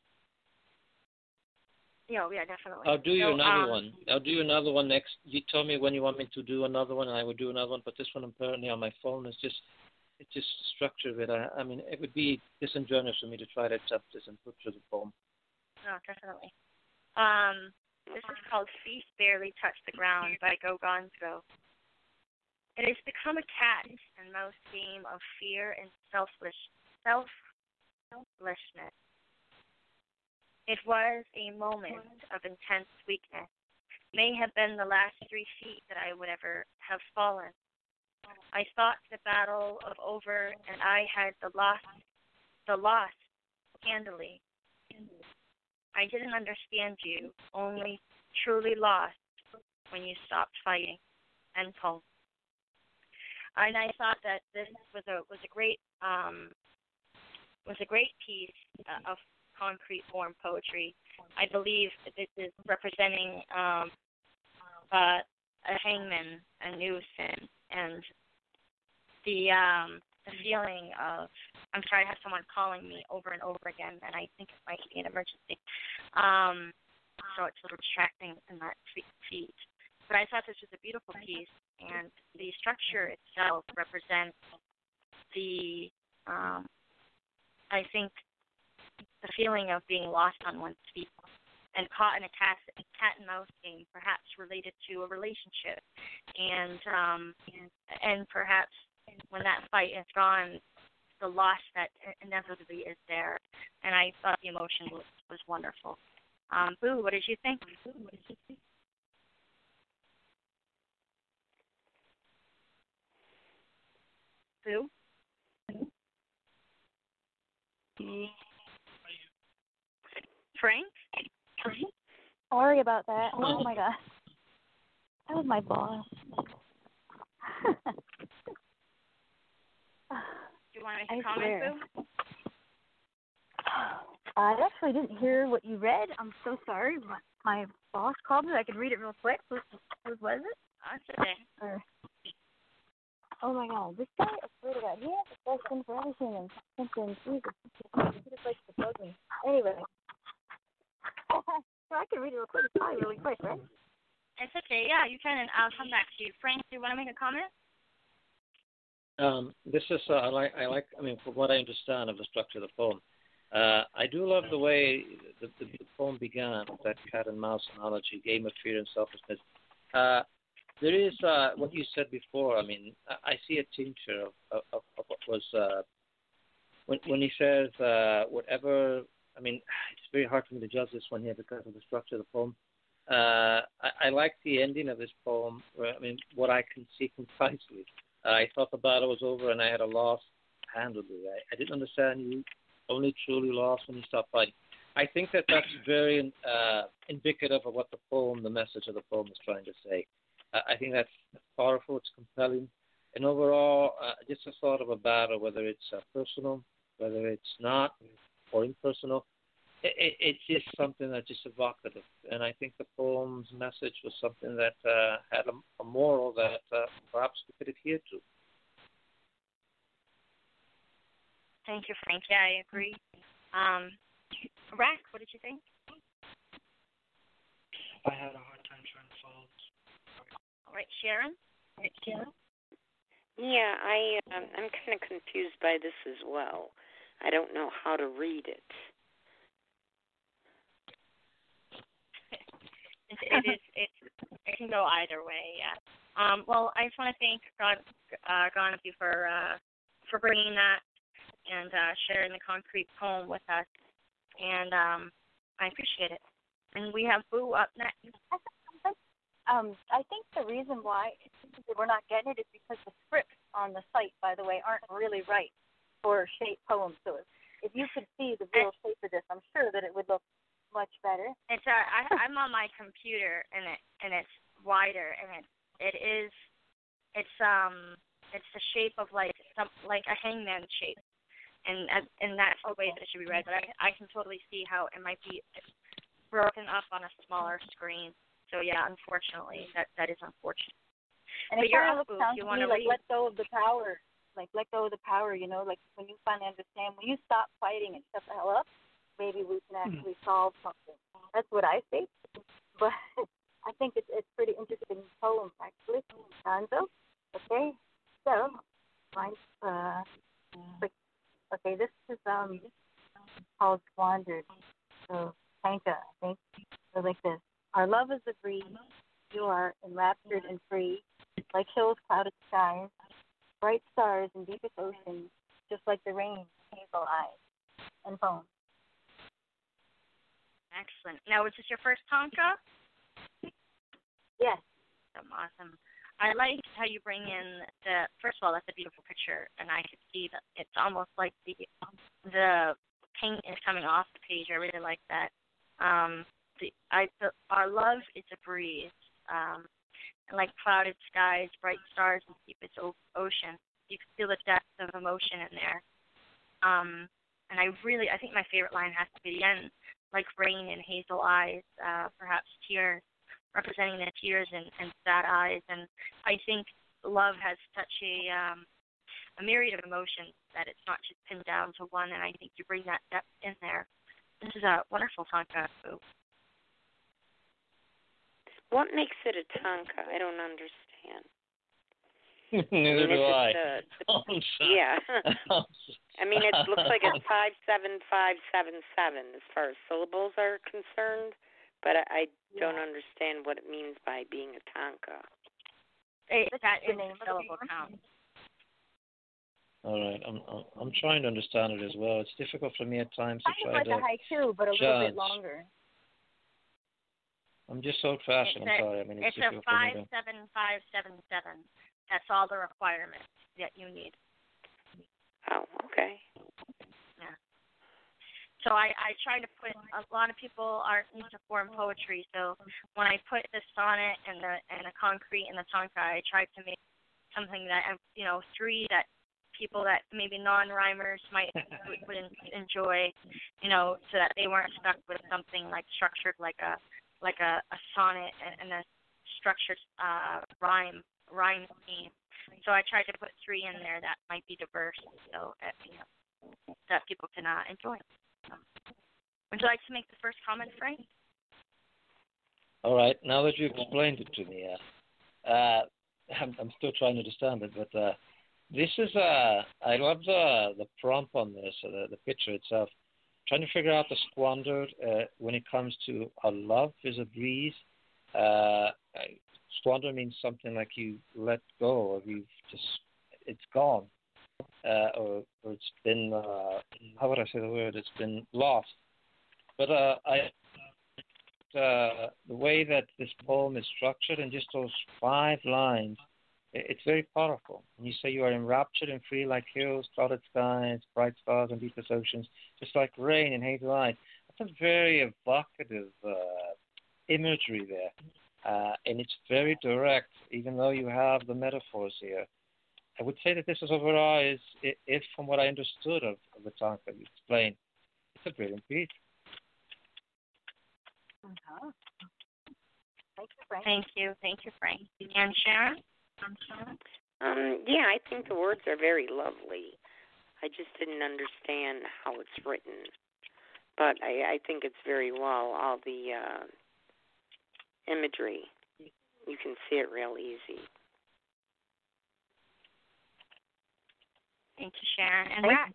Yeah, yeah, definitely. I'll do you so, another um, one. I'll do you another one next. You tell me when you want me to do another one, and I will do another one. But this one apparently on my phone is just. It's just structure of it. I, I mean, it would be disingenuous for me to try to accept this and put through the poem. No, definitely. Um, this is called Feet Barely Touch the Ground by Go Gonzo. It has become a cat and mouse game of fear and selfish, selflessness. It was a moment of intense weakness. May have been the last three feet that I would ever have fallen. I thought the battle of over, and I had the loss, the loss handily. I didn't understand you, only truly lost when you stopped fighting. End poem. And I thought that this was a was a great um, was a great piece uh, of concrete form poetry. I believe that this is representing um, uh, a hangman, a noose, and, and the um, the feeling of, I'm sorry, I have someone calling me over and over again, and I think it might be an emergency. Um, so it's a little distracting in that feed. But I thought this was a beautiful piece, and the structure itself represents the, um, I think, the feeling of being lost on one's feet and caught in a cat, cat and mouse game, perhaps related to a relationship, and um, and, and perhaps when that fight is gone, the loss that inevitably is there. And I thought the emotion was, was wonderful. Um, Boo, what did you think? Boo, what did you think? Boo? Mm. Frank? Sorry about that. Oh my gosh. That was my boss. Do you want to I make a comment, swear. Boo? I actually didn't hear what you read. I'm so sorry. My, my boss called me. I could read it real quick. What, what was it? That's okay. Or, oh my God, this guy, I swear to God, he has a question for everything and something. Jesus, he just likes to bug me. Anyway. So I can read it real quick. It's probably really quick, right? It's okay. Yeah, you can, and I'll come back to you. Frank, do you want to make a comment? Um, this is uh, I like I like I mean from what I understand of the structure of the poem, uh, I do love the way the, the, the poem began with that cat and mouse analogy, game of fear and selflessness. Uh, there is uh, what you said before. I mean, I, I see a tincture of, of, of what was uh, when when he says uh, whatever. I mean, it's very hard for me to judge this one here because of the structure of the poem. Uh, I, I like the ending of this poem. Where, I mean, what I can see concisely. Uh, I thought the battle was over and I had a loss handedly. I, I didn't understand you. Only truly lost when you stopped fighting. I think that that's very uh, indicative of what the poem, the message of the poem is trying to say. Uh, I think that's powerful. It's compelling. And overall, uh, just a thought of a battle, whether it's uh, personal, whether it's not, or impersonal, it, it, it's just something that's just evocative. And I think the poem's message was something that uh, had a, a moral that uh, perhaps we could adhere to. Thank you, Frank. Yeah, I agree. Um, Rack, what did you think? I had a hard time trying to follow this. All right, Sharon? Right, Sharon? Yeah, I um, I'm kind of confused by this as well. I don't know how to read it. it, it is. It's. It can go either way. Yeah. Um, well, I just want to thank God, uh, Ganapi for uh, for bringing that and uh, sharing the concrete poem with us, and um, I appreciate it. And we have Boo up next. Um, I think the reason why we're not getting it is because the scripts on the site, by the way, aren't really right for shape poems. So if you could see the real shape of this, I'm sure that it would look much better. It's uh, I, I'm on my computer and it and it's wider and it it is it's um it's the shape of like some like a hangman shape, and and that's the way that it should be read. But I I can totally see how it might be broken up on a smaller screen. So yeah, unfortunately, that that is unfortunate. And but it you're kind up, of looks Boo, sounds if you to want me to like read. let go of the power, like let go of the power. You know, like when you finally understand, when you stop fighting and shut the hell up, maybe we can actually solve something. That's what I think. But I think it's it's pretty interesting poem actually. Gonzo. Okay, so mine's uh, like, okay, this is um called Wandered. So Tanka, I think. So like this. Our love is a breeze. You are enraptured and free, like hills, clouded skies, bright stars and deepest oceans, just like the rain, hazel eyes, and foam. Excellent. Now, is this your first Tonka? Yes. Awesome. I like how you bring in the. First of all, that's a beautiful picture, and I could see that it's almost like the the paint is coming off the page. I really like that. Um, the I the, our love is a breeze, um, and like clouded skies, bright stars, and deepest o- ocean. You can feel the depth of emotion in there. Um, and I really, I think my favorite line has to be the end, like rain in hazel eyes, uh, perhaps tears, representing the tears and, and sad eyes. And I think love has such a um, a myriad of emotions that it's not just pinned down to one. And I think you bring that depth in there. This is a wonderful Tonka. What makes it a tanka? I don't understand. Neither I mean, do I. A, Oh, yeah. I mean, it looks like it's five seven five seven seven as far as syllables are concerned, but I, I don't Yeah. understand what it means by being a tanka. It, that the is name a of the syllable paper? count. All right, I'm, I'm I'm trying to understand it as well. It's difficult for me at times to Kind of try like to a haiku, but a little judge. bit longer. I'm just old-fashioned. It's I'm a, sorry. I mean, it's, it's a difficult for me five to. seven five seven seven. That's all the requirements that you need. Oh, okay. Yeah. So I, I try to put, a lot of people aren't used to form poetry, so when I put the sonnet and the and the concrete and the tanka, I tried to make something that, you know, three that people that maybe non-rhymers might would, would enjoy, you know, so that they weren't stuck with something like structured like a like a, a sonnet and, and a structured uh, rhyme rhyme scheme. So I tried to put three in there that might be diverse, so uh, you know, that people can uh, enjoy. Um, would you like to make the first comment, Frank? All right. Now that you explained it to me, uh, uh, I'm, I'm still trying to understand it, but uh, this is uh, I love the the prompt on this, uh, the the picture itself. Trying to figure out the squandered uh, when it comes to a love is a breeze. Uh, squander means something like you let go, or you've just it's gone, uh, or, or it's been uh, how would I say the word? It's been lost. But uh, I uh, the way that this poem is structured in just those five lines, it's very powerful. And you say you are enraptured and free like hills, clouded skies, bright stars and deepest oceans, just like rain and hazel eyes. That's a very evocative uh, imagery there. Uh, and it's very direct, even though you have the metaphors here. I would say that this is overall, is, if from what I understood of, of the tanka you explained, it's a brilliant piece. Uh-huh. Thank you, Frank. Thank you, thank you, Frank. And Sharon? Um, yeah, I think the words are very lovely. I just didn't understand how it's written, but I, I think it's very well. All the uh, imagery, you can see it real easy. Thank you, Sharon. And Matt?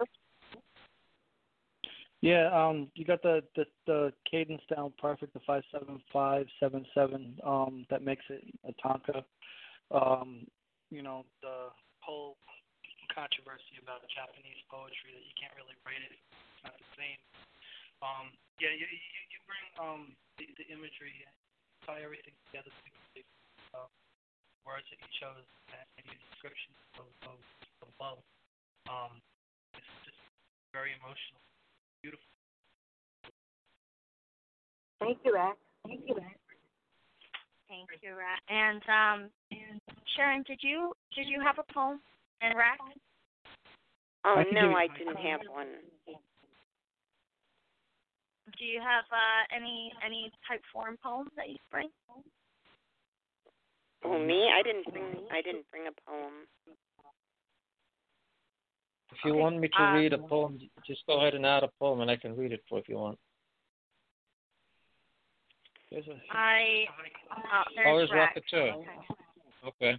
Yeah, um, you got the, the the cadence down perfect, the five seven five seven seven. Um, that makes it a tanka. Um, you know, the whole controversy about Japanese poetry that you can't really write it; it's not the same. Um, yeah, you you, you bring um the, the imagery, tie everything together, uh, words that you chose, and your description of of, of love. Um, it's just very emotional, beautiful. Thank you, Rack. Thank you, Rack. Thank you, Rat. And um, and Sharon, did you did you have a poem and Rack? Oh I can no, give you- I didn't have one. Do you have uh, any any type form poem that you bring? Oh me, I didn't bring. I didn't bring a poem. If you Okay. want me to Uh, read a poem, just go ahead and add a poem, and I can read it for if you want. There's a, I oh, there's Oh, there's Rack. Racketeer. Okay. Okay.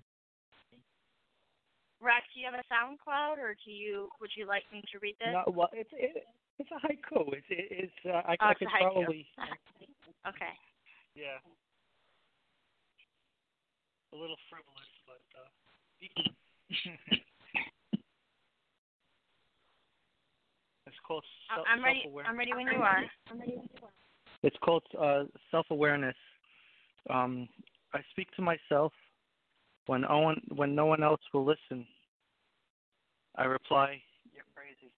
Rack, do you have a SoundCloud, or do you would you like me to read this? no, well, it's it, it's a haiku. It's it, it's uh, I, Oh, I it's could a haiku. probably Okay. yeah. A little frivolous, but uh, it's called Uh, self, I'm ready. self-awareness. I'm ready when you are. It's called uh, self-awareness. Um, I speak to myself when no one when no one else will listen. I reply, "You're crazy."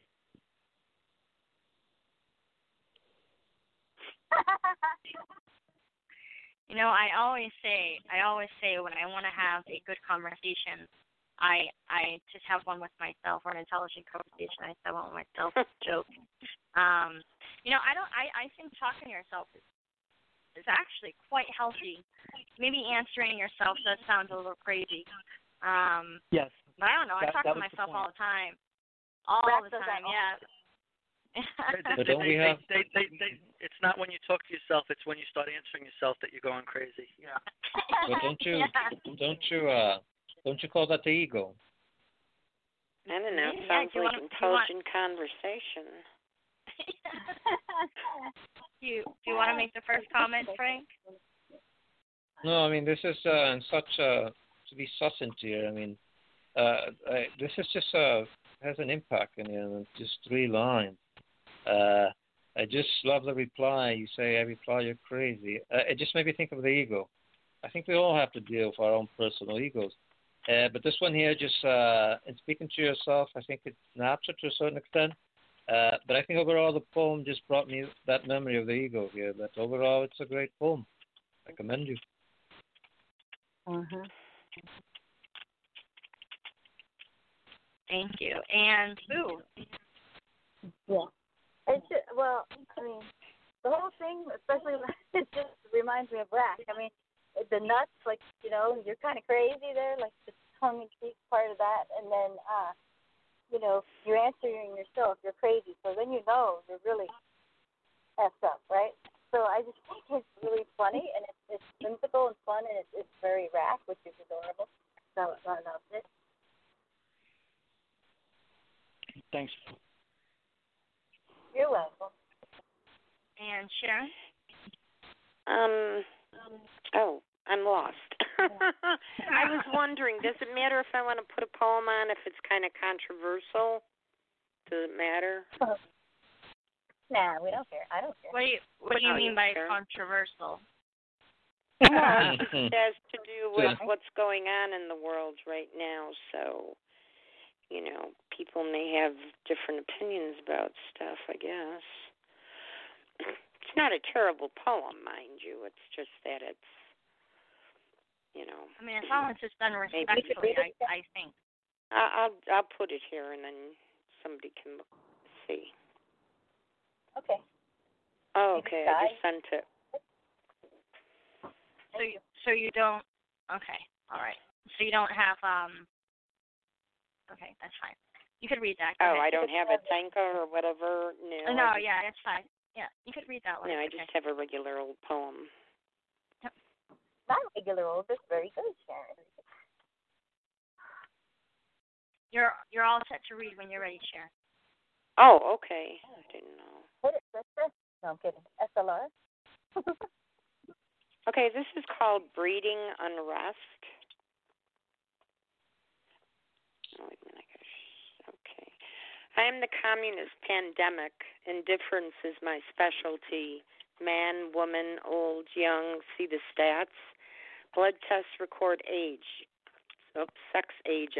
You know, I always say, I always say when I want to have a good conversation, I I just have one with myself, or an intelligent conversation. I just have one with myself. Joke. Um, you know, I don't. I I think talking to yourself is is actually quite healthy. Maybe answering yourself does sound a little crazy. Um, Yes. but I don't know. I That- talk that to was the myself point. all the time. All Rack the does time. that all Yeah. But don't we they, have- they, they, they, it's not when you talk to yourself; it's when you start answering yourself that you're going crazy. Yeah. But don't you, Yeah. don't you, uh, don't you call that the ego? I don't know. It Yeah, sounds do you like wanna- do you want- intelligent conversation. do you do you want to make the first comment, Frank? No, I mean this is uh, in such a to be succinct here. I mean, uh, I, this is just uh, has an impact, and you know, just three lines. Uh, I just love the reply. You say, "I reply, you're crazy." Uh, it just made me think of the ego. I think we all have to deal with our own personal egos. Uh, but this one here, just uh, in speaking to yourself, I think it snaps it to a certain extent. Uh, but I think overall the poem just brought me that memory of the ego here. But overall, it's a great poem. I commend you. Mm-hmm. Thank you. And Boo. Yeah. It's just, well, I mean, the whole thing, especially, it just reminds me of Rack. I mean, the nuts, like, you know, you're kind of crazy there, like the tongue-in-cheek part of that, and then, uh, you know, you're answering yourself, you're crazy, so then you know you're really effed up, right? So I just think it's really funny, and it's, it's whimsical and fun, and it's, it's very Rack, which is adorable. So I love it. Thanks. You're welcome. And Sharon. Um. Oh, I'm lost. I was wondering, does it matter if I want to put a poem on if it's kind of controversial? Does it matter? Nah, we don't care. I don't care. What do you What do you Oh, mean you by care? controversial? Well, it just has to do with what's going on in the world right now. So, you know, people may have different opinions about stuff, I guess. It's not a terrible poem, mind you. It's just that it's, you know. I mean, as long as it's done Maybe. respectfully, I I think. I- I'll I'll put it here, and then somebody can look, see. Okay. Oh, okay. I just sent it. So you so you don't. Okay. All right. So you don't have um. Okay, that's fine. You could read that. Go Oh, ahead. I don't have a tanka or whatever. No. Oh, no, I just, yeah, it's fine. Yeah, you could read that one. No, I It's just okay. have a regular old poem. Not regular old, just very good, Sharon. You're you're all set to read when you're ready, Sharon. Oh, okay. I didn't know. Hit it, sister. No, I'm kidding. S L R. Okay, this is called Breeding Unrest. Oh, wait a minute. I gotta, okay. I am the communist pandemic. Indifference is my specialty. Man, woman, old, young, see the stats. Blood tests record age. Oops, sex age,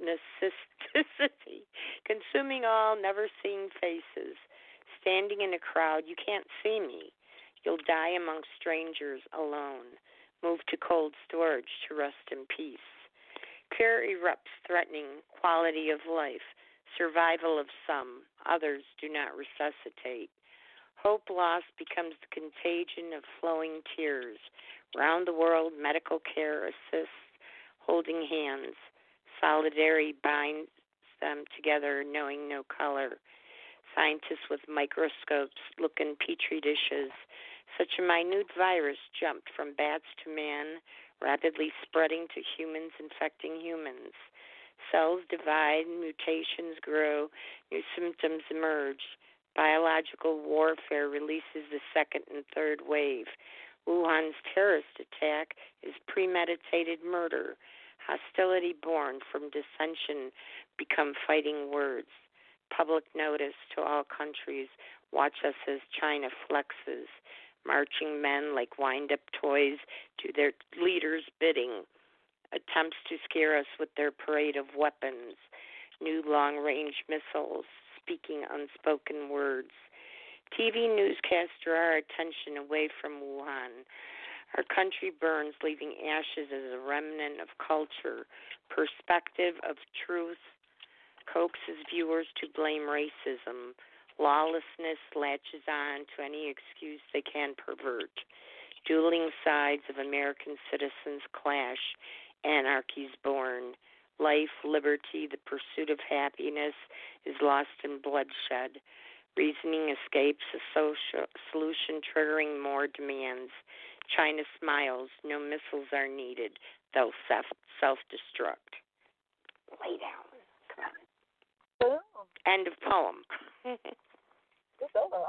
ethnicity. Consuming all, never seeing faces. Standing in a crowd, you can't see me. You'll die among strangers alone. Move to cold storage to rest in peace. Fear erupts, threatening quality of life. Survival of some, others do not resuscitate. Hope lost becomes the contagion of flowing tears. Round the world, medical care assists, holding hands. Solidarity binds them together, knowing no color. Scientists with microscopes look in petri dishes. Such a minute virus jumped from bats to man, rapidly spreading to humans, infecting humans. Cells divide, mutations grow, new symptoms emerge. Biological warfare releases the second and third wave. Wuhan's terrorist attack is premeditated murder. Hostility born from dissension become fighting words. Public notice to all countries, watch us as China flexes. Marching men like wind-up toys do their leaders' bidding. Attempts to scare us with their parade of weapons. New long-range missiles, speaking unspoken words. T V newscasts draw our attention away from Wuhan. Our country burns, leaving ashes as a remnant of culture. Perspective of truth coaxes viewers to blame racism. Lawlessness latches on to any excuse they can pervert. Dueling sides of American citizens clash. Anarchy's born. Life, liberty, the pursuit of happiness is lost in bloodshed. Reasoning escapes a social solution triggering more demands. China smiles. No missiles are needed. They'll self self-destruct. Lay down. Come on. Boom. End of poem. It's over.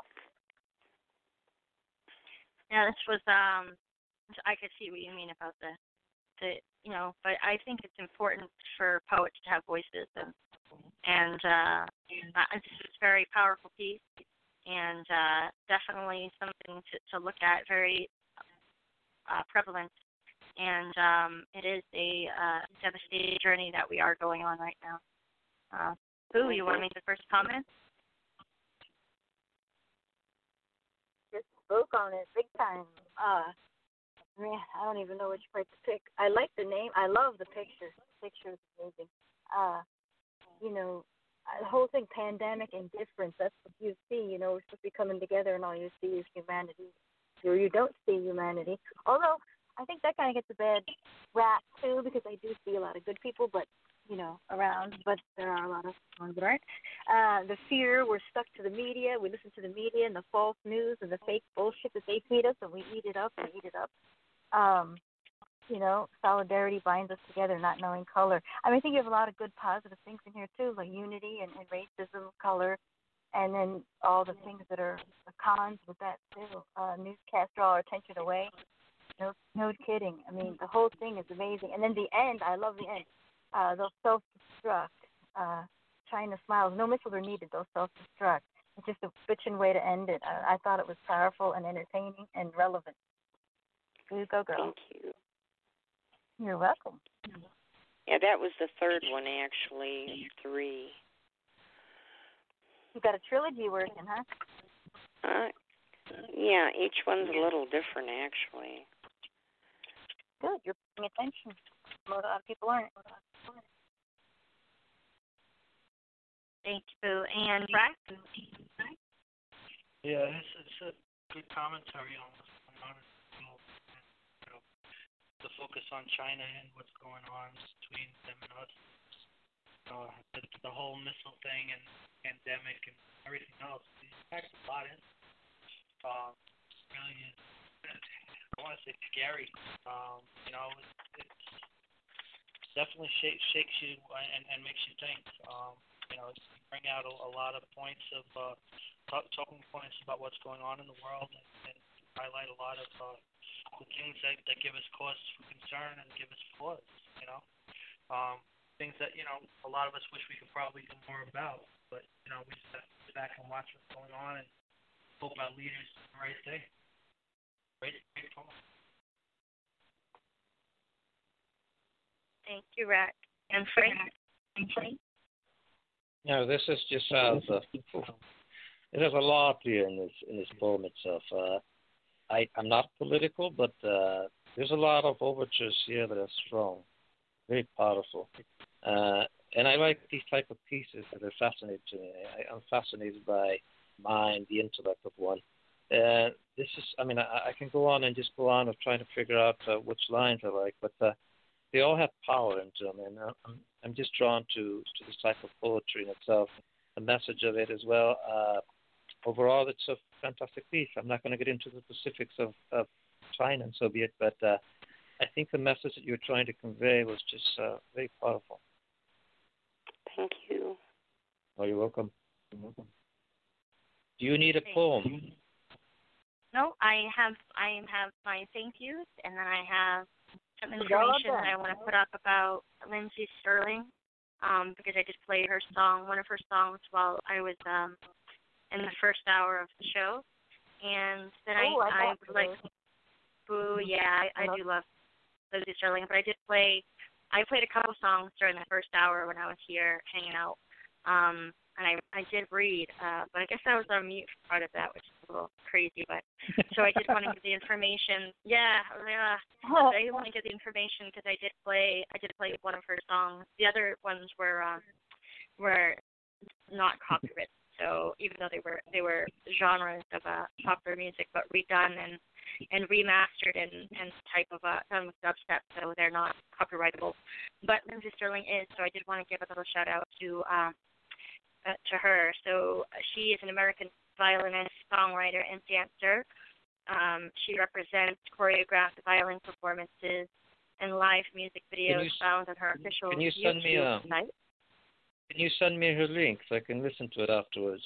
Yeah, this was um. I could see what you mean about the, the you know, but I think it's important for poets to have voices, and and uh, it's a very powerful piece, and uh, definitely something to, to look at, very uh, prevalent, and um, it is a uh, devastating journey that we are going on right now. Uh, Boo, you want to make the first comment? Just spoke on it big time. Uh, man, I don't even know which part to pick. I like the name. I love the picture. The picture is amazing. Uh, you know, uh, the whole thing, pandemic indifference, that's what you see. You know, we're supposed to be coming together and all you see is humanity. Or you don't see humanity. Although, I think that kind of gets a bad rap, too, because I do see a lot of good people, but, you know, around. But there are a lot of ones that aren't. Uh, the fear, we're stuck to the media. We listen to the media and the false news and the fake bullshit that they feed us, and we eat it up and eat it up. Um, you know, solidarity binds us together, not knowing color. I mean, I think you have a lot of good positive things in here, too, like unity and, and racism, color, and then all the things that are the cons with that, too. Uh, newscasts draw our attention away. No, no kidding. I mean, the whole thing is amazing. And then the end, I love the end. Uh, they'll self-destruct. Uh, China smiles. No missiles are needed. They'll self-destruct. It's just a bitchin' way to end it. I, I thought it was powerful and entertaining and relevant. Here you go, girl. Thank you. You're welcome. Yeah, that was the third one, actually. Three. You got a trilogy working, huh? Uh, yeah, each one's a little different, actually. Good. You're paying attention. A lot of people aren't. Thank you, Boo. And Rex? Yeah, it's, it's a good commentary on what's going on. You know, the focus on China and what's going on between them and us. Uh, the, the whole missile thing and pandemic and everything else. It impacts a lot. In, um, really is, I want to say scary. Um, you know, it, it's definitely shake, shakes you and, and makes you think. Um, you know, it's bring out a, a lot of points of uh, talk, talking points about what's going on in the world and, and highlight a lot of uh, the things that, that give us cause for concern and give us pause. You know, um, things that you know a lot of us wish we could probably do more about, but you know we just have to sit back and watch what's going on and hope our leaders do the right thing. Great, great poem. Thank you, Rex. And Frank? No, this is just uh, the, there's a lot here in this in this poem itself. Uh, I I'm not political, but uh, there's a lot of overtures here that are strong, very powerful, uh, and I like these type of pieces that are fascinating to me. I, I'm fascinated by mind, the intellect of one. Uh, this is, I mean, I, I can go on and just go on of trying to figure out uh, which lines I like, but uh, they all have power into them, and I'm, I'm just drawn to, to this type of poetry in itself, the message of it as well. Uh, overall, it's a fantastic piece. I'm not going to get into the specifics of, of China and so be it, but uh, I think the message that you were trying to convey was just uh, very powerful. Thank you. Oh, you're welcome. You're welcome. Do you need a poem? No, I have I have my thank yous, and then I have some information that I want to put up about Lindsey Stirling, um, because I did play her song, one of her songs, while I was um, in the first hour of the show, and then oh, I, I, I would like, boo, yeah, I, I do love Lindsey Stirling, but I did play, I played a couple songs during the first hour when I was here hanging out. Um, And I I did read, uh, but I guess I was on mute for part of that, which is a little crazy. But so I did want to get the information. Yeah, yeah. I did want to get the information because I did play I did play one of her songs. The other ones were um, were not copyrighted. So even though they were they were genres of uh, popular music, but redone and and remastered and and type of uh, done with dubstep, so they're not copyrightable. But Lindsey Stirling is. So I did want to give a little shout out to. Uh, uh, to her. So uh, she is an American violinist, songwriter, and dancer. Um, she represents choreographed violin performances and live music videos you, found on her official can you send YouTube me a, site. Can you send me her link so I can listen to it afterwards?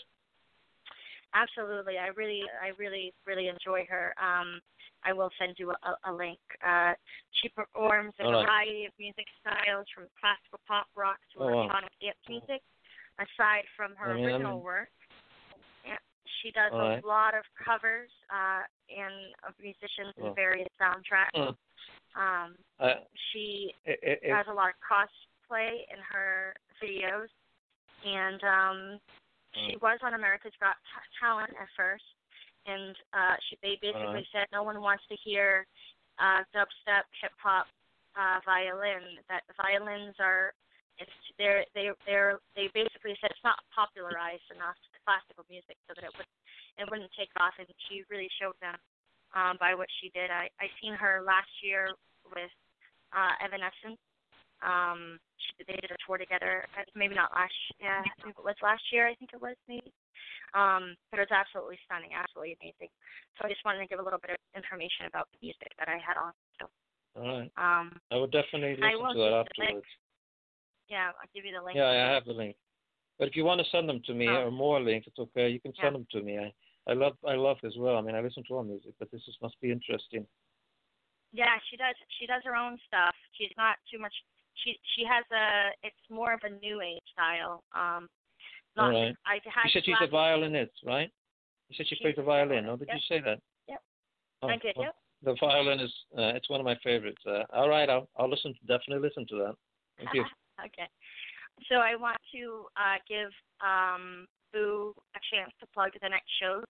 Absolutely, I really, I really, really enjoy her. Um, I will send you a, a link. Uh, she performs a All right. variety of music styles, from classical pop, rock to Oh, wow. electronic dance music. Aside from her I mean, original I'm- work, yeah, she does All a right. lot of covers uh, and of musicians Well. and various soundtracks. Uh, Um, I, she it, it, has a lot of cosplay in her videos, and um, she Mm. was on America's Got Talent at first, and uh, she they basically Uh-huh. said no one wants to hear uh, dubstep, hip hop, uh, violin. That the violins are, it's they're they they're they basically said it's not popularized enough classical music, so that it would it wouldn't take off, and she really showed them um, by what she did. I I seen her last year with uh, Evanescence. Um, she, they did a tour together. uh, Maybe not last. Yeah, I think it was last year. I think it was maybe. Um, but it was absolutely stunning, absolutely amazing. So I just wanted to give a little bit of information about the music that I had on. So, all right. um, I would definitely I listen will to it give you the link. afterwards. Yeah, I'll give you the link. Yeah, I have the link. But if you want to send them to me Oh. or more links, it's okay. You can send Yeah. them to me. I, I love I love as well. I mean, I listen to all music, but this is, must be interesting. Yeah, she does. She does her own stuff. She's not too much. She she has a. It's more of a new age style. Um, not. All right. I had You said she's a last- violinist, right? You said she She's plays the a violin. violinist, Oh, did yep. you say that? Yep. Oh, I did. well, Yep. The violin is uh, it's one of my favorites. Uh, all right, I'll I'll listen definitely listen to that. Thank you. Okay. So I want to uh, give um, Boo a chance to plug the next show.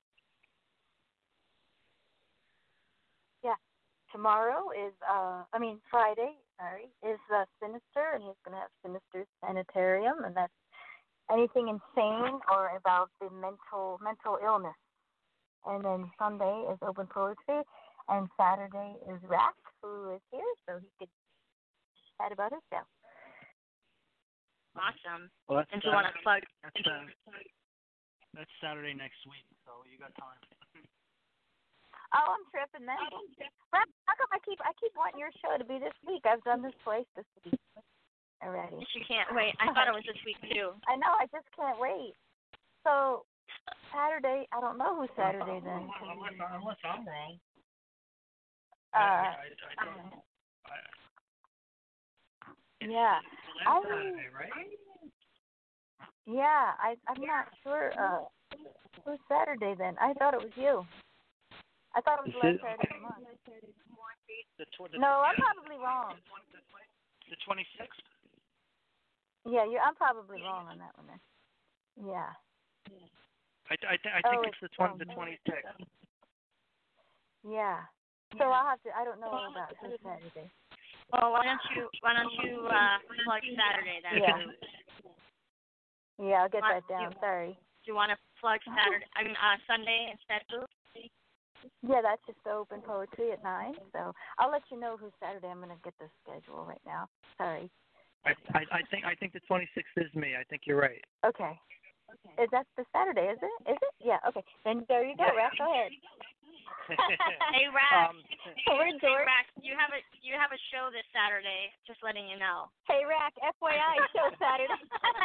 Yeah. Tomorrow is, uh, I mean, Friday, sorry, is uh, Sinister, and he's going to have Sinister Sanitarium, and that's anything insane or about the mental mental illness. And then Sunday is open poetry, and Saturday is Rack, who is here, so he could chat about his show. Awesome. Well, that's And do you want to plug? That's, uh, that's Saturday next week, so you got time. Oh, I'm tripping then. Rack, how come I keep I keep wanting your show to be this week? I've done this twice this week already. She can't wait. I thought it was this week too. I know, I just can't wait. So Saturday, I don't know who's Saturday then. Unless, unless I'm wrong. Uh, I, I, I don't know. I, yeah, it's I Saturday, right? yeah, I I'm not sure. Uh, who's Saturday then? I thought it was you. I thought it was the last Is it- Saturday of the month. The, tw- the, No, I'm probably wrong. The twenty-sixth? Yeah, you. I'm probably wrong on that one then. Yeah. I, I, th- I Oh, think it's it's the twenty, um, the twenty-sixth. Yeah. So I'll have to. I don't know about who's Saturday. Well, why don't you why don't you uh, plug Saturday then? Yeah. Yeah, I'll get What? that down. Sorry. Do you want to plug Saturday? I mean uh, Sunday instead, Boo? Yeah, that's just the open poetry at nine. So I'll let you know who's Saturday. I'm gonna get the schedule right now. Sorry. I, I, I think I think the twenty-sixth is me. I think you're right. Okay. Is that the Saturday? Is it? Is it? Yeah. Okay. Then there you go, Yeah. Raph. Go ahead. Hey, Rack. um, We're Hey, dorks. Rack. You have a you have a show this Saturday. Just letting you know. Hey, Rack. F Y I, show Saturday.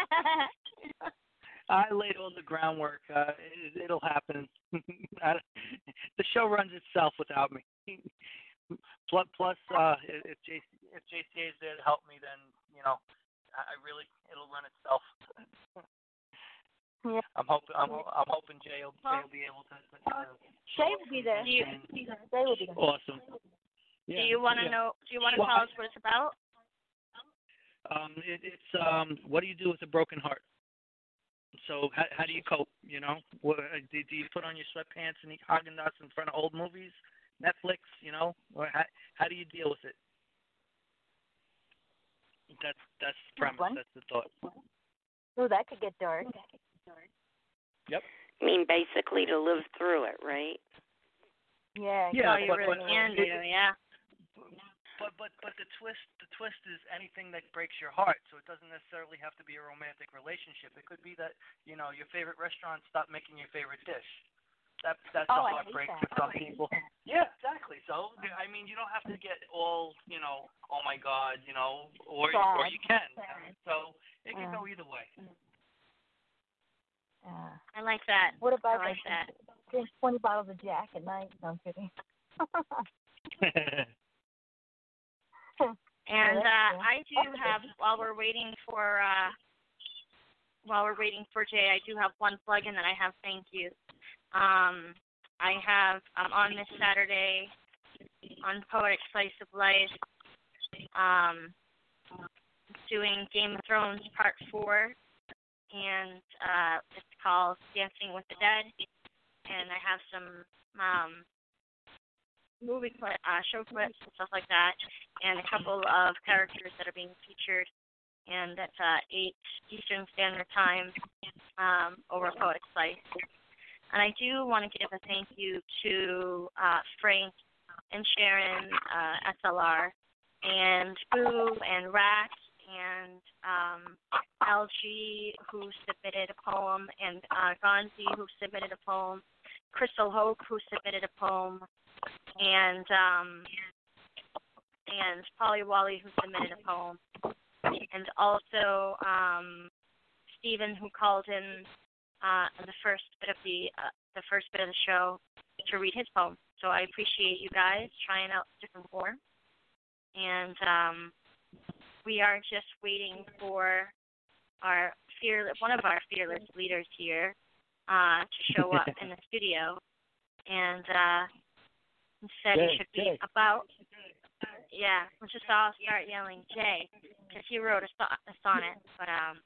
I laid all the groundwork. Uh, it, it'll happen. I, the show runs itself without me. Plus, plus uh, if J if J C A is there to help me, then you know, I I really it'll run itself. Yeah. I'm hoping I'm, I'm hoping Jay will, Jay will be able to. to Jay will be there. Do you Jay will be there. awesome. do Yeah, you want to yeah. know? Do you want to Well, tell us what it's about? Um, it, it's um, what do you do with a broken heart? So how how do you cope? You know, what, do, do you put on your sweatpants and eat Haagen-Dazs in front of old movies, Netflix? You know, or how how do you deal with it? That's that's the premise. One. That's the thought. Oh, that could get dark. Yep. I mean, basically to live through it, right? Yeah. Yeah, oh, you but- really but- can do, yeah. But but but the twist the twist is anything that breaks your heart. So it doesn't necessarily have to be a romantic relationship. It could be that, you know, your favorite restaurant stopped making your favorite dish. That that's Oh, a I hate heartbreak that. for some people. Yeah, exactly. So I mean, you don't have to get all, you know, oh my God, you know, or Sad. or you can. So it can Yeah. go either way. Yeah. I like that. What about I like that. drink twenty bottles of Jack at night? No, I'm kidding. And Yeah, uh, yeah. I do have, while we're waiting for uh, while we're waiting for Jay, I do have one plug-in that I have thank you. Um, I have um, on this Saturday on Poetic Slice of Life, um, doing Game of Thrones Part Four, and uh, it's called Dancing with the Dead. And I have some um, movie clip, uh, show clips and stuff like that, and a couple of characters that are being featured. And that's uh, eight Eastern Standard Time um, over Poetic Slice. And I do want to give a thank you to uh, Frank and Sharon, uh, S L R, and Boo and Rat and um, L G, who submitted a poem, and uh, Gonzi, who submitted a poem, Crystal Hoke, who submitted a poem, and um, and Polly Wally, who submitted a poem, and also um, Stephen, who called in uh, the first bit of the uh, the first bit of the show to read his poem. So I appreciate you guys trying out different forms, and um, we are just waiting for our fearless, one of our fearless leaders here uh, to show up in the studio, and uh, he said Jay, he should be Jay. about. Yeah, let's just all start yelling Jay, because he wrote a, so- a sonnet, but um,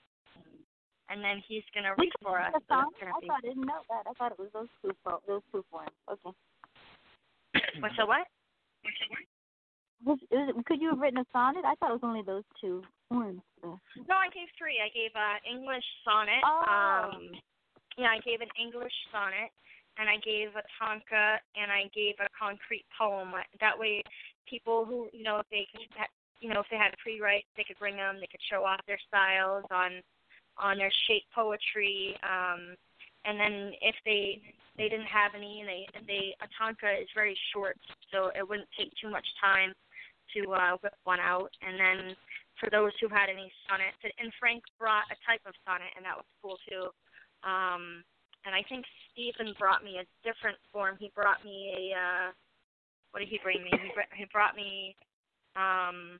and then he's gonna read for us. The So song? it's gonna I be. thought I didn't know that. I thought it was those two fo- those two forms. Okay. What's the what? Was, is it, could you have written a sonnet? I thought it was only those two forms. So. No, I gave three. I gave uh English sonnet. Oh. Um, yeah, I gave an English sonnet, and I gave a tanka, and I gave a concrete poem. That way, people who you know if they could, ha- you know, if they had pre-writes, they could bring them. They could show off their styles on on their shape poetry. Um, and then if they they didn't have any, and they they a tanka is very short, so it wouldn't take too much time to uh, whip one out. And then for those who had any sonnets, and Frank brought a type of sonnet, and that was cool too. Um, and I think Stephen brought me a different form. He brought me a uh, what did he bring me? He, br- he brought me um,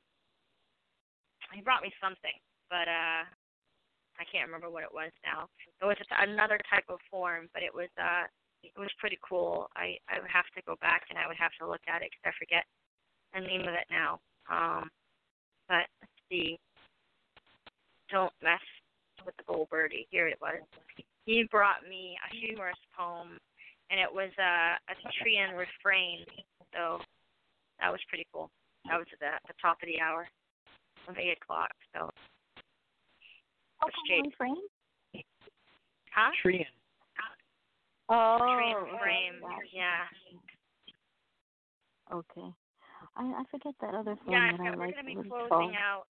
he brought me something, but uh, I can't remember what it was now. It was another type of form, but it was uh, it was pretty cool. I, I would have to go back and I would have to look at it because I forget the name of it now. Um, but let's see. Don't mess with the gold birdie. Here it was. He brought me a humorous poem, and it was uh, a Trian refrain. So that was pretty cool. That was at the, the top of the hour of eight o'clock. So. Okay, frame? Huh? Trian. Oh. Trian okay, frame. gotcha. Yeah. Okay. I I forget that other form Yeah, that I we're like. gonna be what it's closing called. out.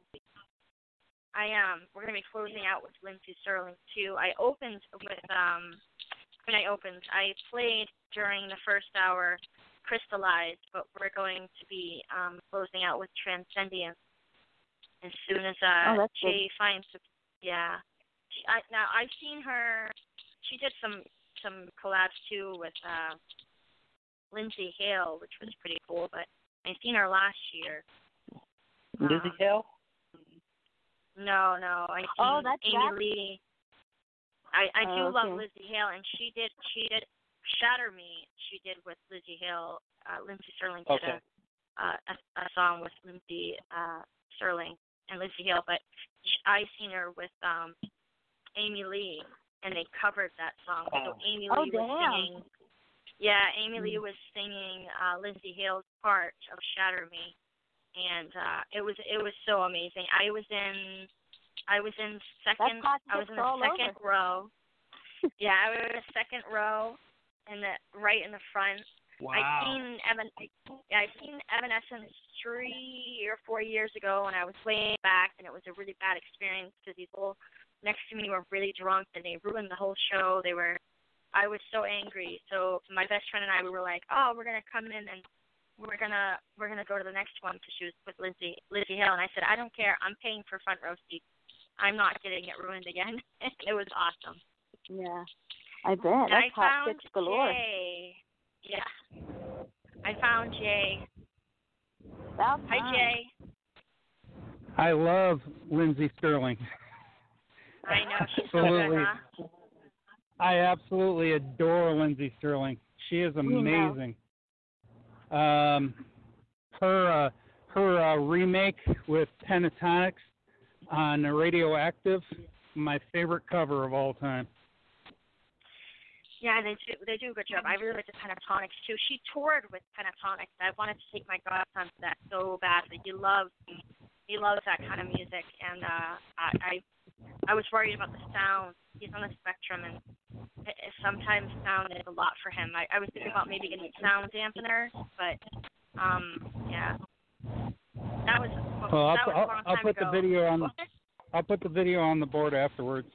I um, we're gonna be closing out with Lindsey Sterling too. I opened with um, when I opened, I played during the first hour, Crystallized, but we're going to be um closing out with Transcendience as soon as uh Oh, that's Jay finds. Yeah. She, I, now I've seen her. She did some some collabs too with uh, Lindsay Hale, which was pretty cool. But I've seen her last year. Lizzie Um, Hale? No, no. I seen Oh, that's Amy that? Lee. I I do Oh, love okay. Lizzie Hale, and she did she did Shatter Me. She did with Lizzie Hale. Uh, Lindsay Sterling did Okay. a, uh, a a song with Lindsay uh, Sterling and Lizzie Hale, but sh I seen her with um Amy Lee, and they covered that song. So Oh. Amy Oh, Lee was damn. singing. Yeah, Amy Lee was singing uh, Lindsay Hale's part of Shatter Me, and uh, it was it was so amazing. I was in I was in second. hot I was tips in the all second over. row. Yeah, I was in the second row, in the right in the front. Wow. I've seen Evan. Yeah, I've seen Evanescence three or four years ago, and I was way back, and it was a really bad experience because these people next to me were really drunk, and they ruined the whole show. They were, I was so angry. So my best friend and I, we were like, oh, we're gonna come in and we're gonna we're gonna go to the next one because she was with Lizzie Lizzie Hill, and I said, I don't care, I'm paying for front row seats. I'm not getting it ruined again. It was awesome. Yeah, I bet. And That's I hot found chicks galore. Jay. Yeah, I found Jay. About Hi, time. Jay. I love Lindsey Sterling. I know, she's so good, huh? I absolutely adore Lindsey Sterling. She is amazing. Um, her uh, her uh, remake with Pentatonics on Radioactive, my favorite cover of all time. Yeah, they do they do a good job. I really like the Pentatonics too. She toured with Pentatonics. I wanted to take my godson to that so badly. He loves he loves that kind of music, and uh, I, I I was worried about the sound. He's on the spectrum, and it, it sometimes sound is a lot for him. I, I was thinking about maybe getting sound dampeners, but um, yeah, that was Well, I'll, that was a I'll, long I'll time put ago. the video on. I'll put the video on the board afterwards.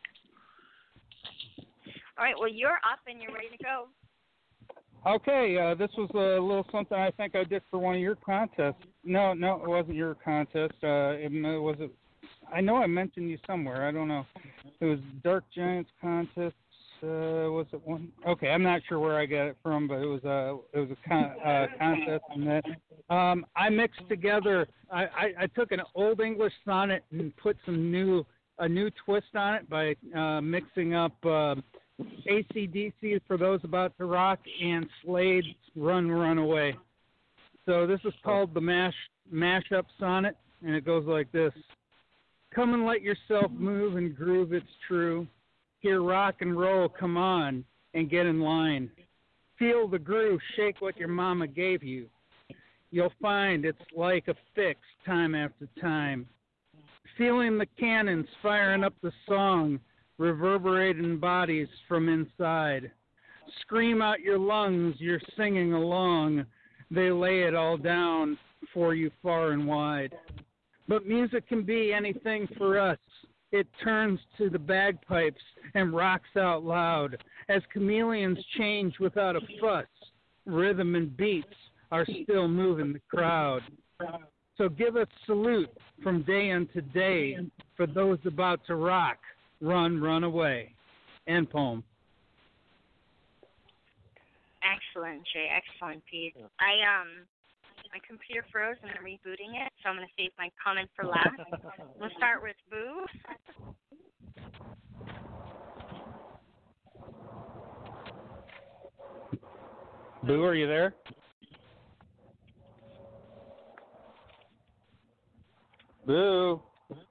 All right, well, you're up and you're ready to go. Okay, uh, this was a little something I think I did for one of your contests. No, no, it wasn't your contest. Uh, it, it was a, I know I mentioned you somewhere. I don't know. It was Dark Giants contest. Uh, was it one? Okay, I'm not sure where I got it from, but it was a it was a con, uh, contest on that. Um, I mixed together. I, I, I took an old English sonnet and put some new a new twist on it by uh, mixing up. Uh, A C D C for Those About to Rock and Slade's Run, Run Away. So this is called the mash Mashup Sonnet, and it goes like this. Come and let yourself move and groove, it's true. Hear rock and roll, come on, and get in line. Feel the groove, shake what your mama gave you. You'll find it's like a fix time after time. Feeling the cannons firing up the song, reverberating bodies from inside. Scream out your lungs, you're singing along. They lay it all down for you far and wide. But music can be anything for us. It turns to the bagpipes and rocks out loud as chameleons change without a fuss. Rhythm and beats are still moving the crowd. So give a salute from day unto day for those about to rock. Run, run away. End poem. Excellent, Jay. Excellent piece. I um, my computer froze and I'm rebooting it, so I'm gonna save my comment for last. We'll start with Boo. Boo, are you there? Boo.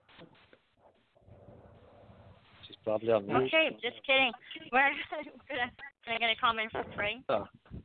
Probably on mute. Okay, just kidding. We're gonna, can I get a comment from Frank? Oh.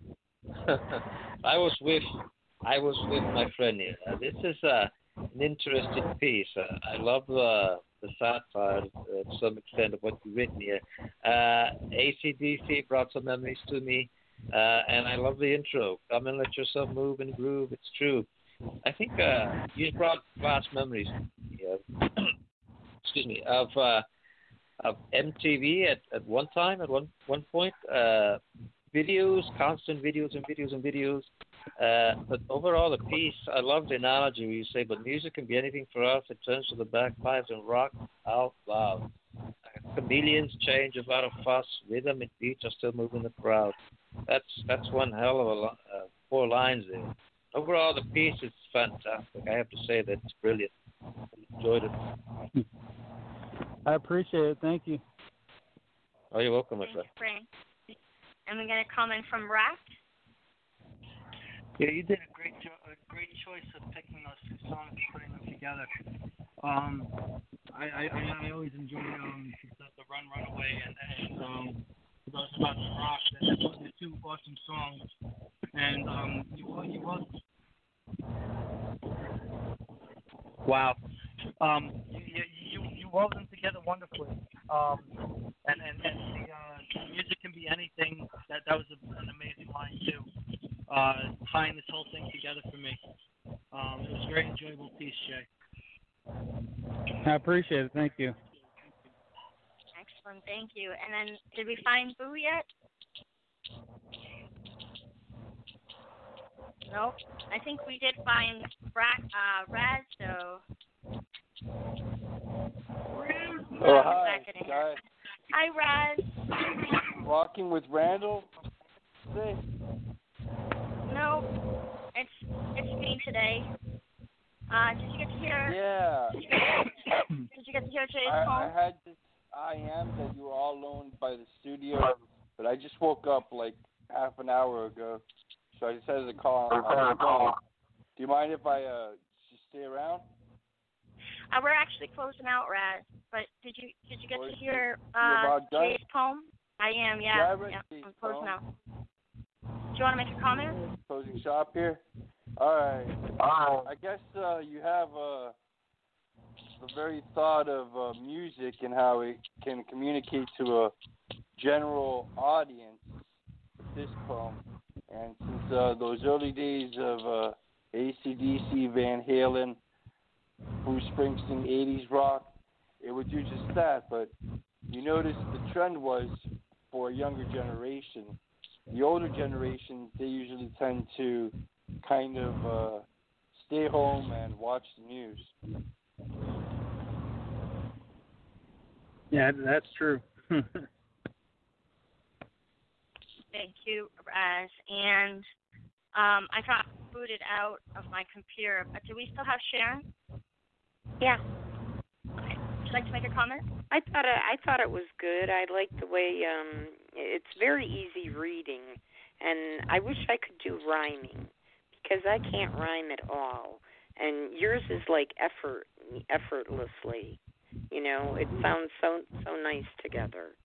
I was with I was with my friend here. Uh, this is uh, an interesting piece. Uh, I love uh, the satire uh, to some extent of what you've written here. Uh, A C D C brought some memories to me, uh, and I love the intro. Come and let yourself move and groove. It's true. I think uh, you brought vast memories. Yeah. Excuse me of. Uh, Of M T V at, at one time, at one one point, uh, videos, constant videos and videos and videos. Uh, but overall, the piece, I love the analogy where you say, but music can be anything for us. It turns to the bagpipes and rock out loud. Uh, chameleons change without a fuss. Rhythm and beats are still moving the crowd. That's that's one hell of a lo- uh, four lines there. Overall, the piece is fantastic. I have to say that it's brilliant. I enjoyed it. I appreciate it. Thank you. Oh, you're welcome, my friend. Frank. And we get a comment from Rack. Yeah, you did a great jo- a great choice of picking those two songs and putting them together. Um, I, I, I always enjoy um the, the Run Run Away and, and um those about the rock. They're two awesome songs. And um you you both wow. Um you you you wove them together wonderfully. Um and and, and the uh, music can be anything. That that was a, an amazing line too. Uh, tying this whole thing together for me. Um, it was a very enjoyable piece, Jay. I appreciate it. Thank you. Excellent, thank you. And then, did we find Boo yet? Nope. I think we did find Bra- uh, Raz, though. Oh, hi, guys. Hi, Raz. Rocking with Randall today? No, it's it's me today. Uh, did you get to hear? Yeah. Did you get, did you get to hear today's I, poem? I had this I am that you were all alone by the studio, but I just woke up like half an hour ago, so I decided to call on the phone. Do you mind if I uh just stay around? Uh, we're actually closing out, Raz. But did you did you get Or to hear you're uh, about done? Jay's poem? I am, Yeah, yeah. I read yeah. Jay's I'm closing poem. out. Do you want to make a comment? Closing shop here. All right. I guess uh, you have uh, the very thought of uh, music and how it can communicate to a general audience with this poem. And since uh, those early days of uh, A C D C, Van Halen, Bruce Springsteen, eighties rock, it would do just that. But you notice the trend was for a younger generation. The older generation, they usually tend to kind of uh, stay home and watch the news. Yeah, that's true. Thank you, Raz. And um, I got booted out of my computer. But do we still have Sharon? Yeah. Okay. Would you like to make a comment? I thought it, I thought it was good. I like the way um, it's very easy reading, and I wish I could do rhyming because I can't rhyme at all. And yours is like effort, effortlessly. You know, it sounds so so nice together.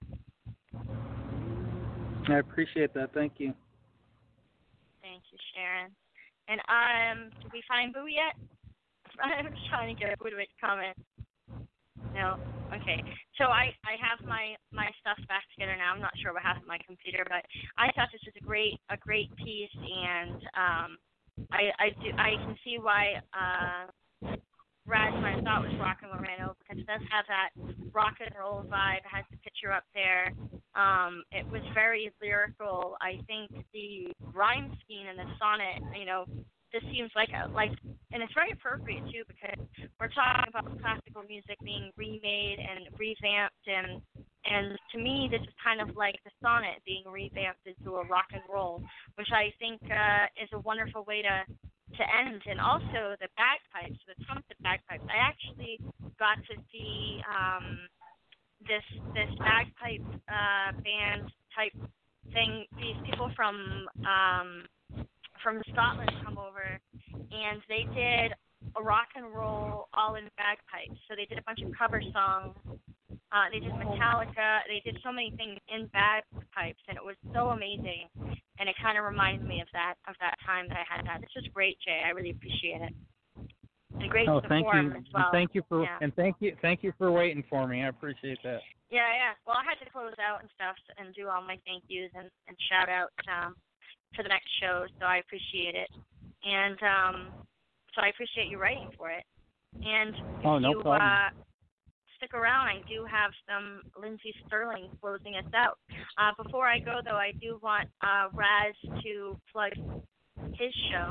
I appreciate that. Thank you. Thank you, Sharon. And um, did we find Boo yet? I'm trying to get Boo to make a comment. No. Okay. So I, I have my, my stuff back together now. I'm not sure what happened to my computer, but I thought this was a great a great piece, and um, I I do I can see why uh, Raz might have thought it was Rock and Loreno, because it does have that rock and roll vibe. It has the picture up there. Um, it was very lyrical. I think the rhyme scheme and the sonnet, you know, this seems like a, like, and it's very appropriate too, because we're talking about classical music being remade and revamped, and and to me this is kind of like the sonnet being revamped into a rock and roll, which I think uh, is a wonderful way to to end. And also the bagpipes, the trumpet bagpipes. I actually got to see um, this this bagpipe uh, band type thing. These people from um, from Scotland come over, and they did a rock and roll all in bagpipes. So they did a bunch of cover songs. Uh, they did Metallica. They did so many things in bagpipes, and it was so amazing. And it kind of reminded me of that of that time that I had that. This was great, Jay. I really appreciate it. And great Oh, to thank perform you. as well. And thank you for yeah. and thank you thank you for waiting for me. I appreciate that. Yeah, yeah. Well, I had to close out and stuff and do all my thank yous and, and shout outs um, for the next show, so I appreciate it. And um, so I appreciate you writing for it. And if oh, no you problem. uh, stick around, I do have some Lindsey Sterling closing us out. Uh, before I go, though, I do want uh, Raz to plug his show.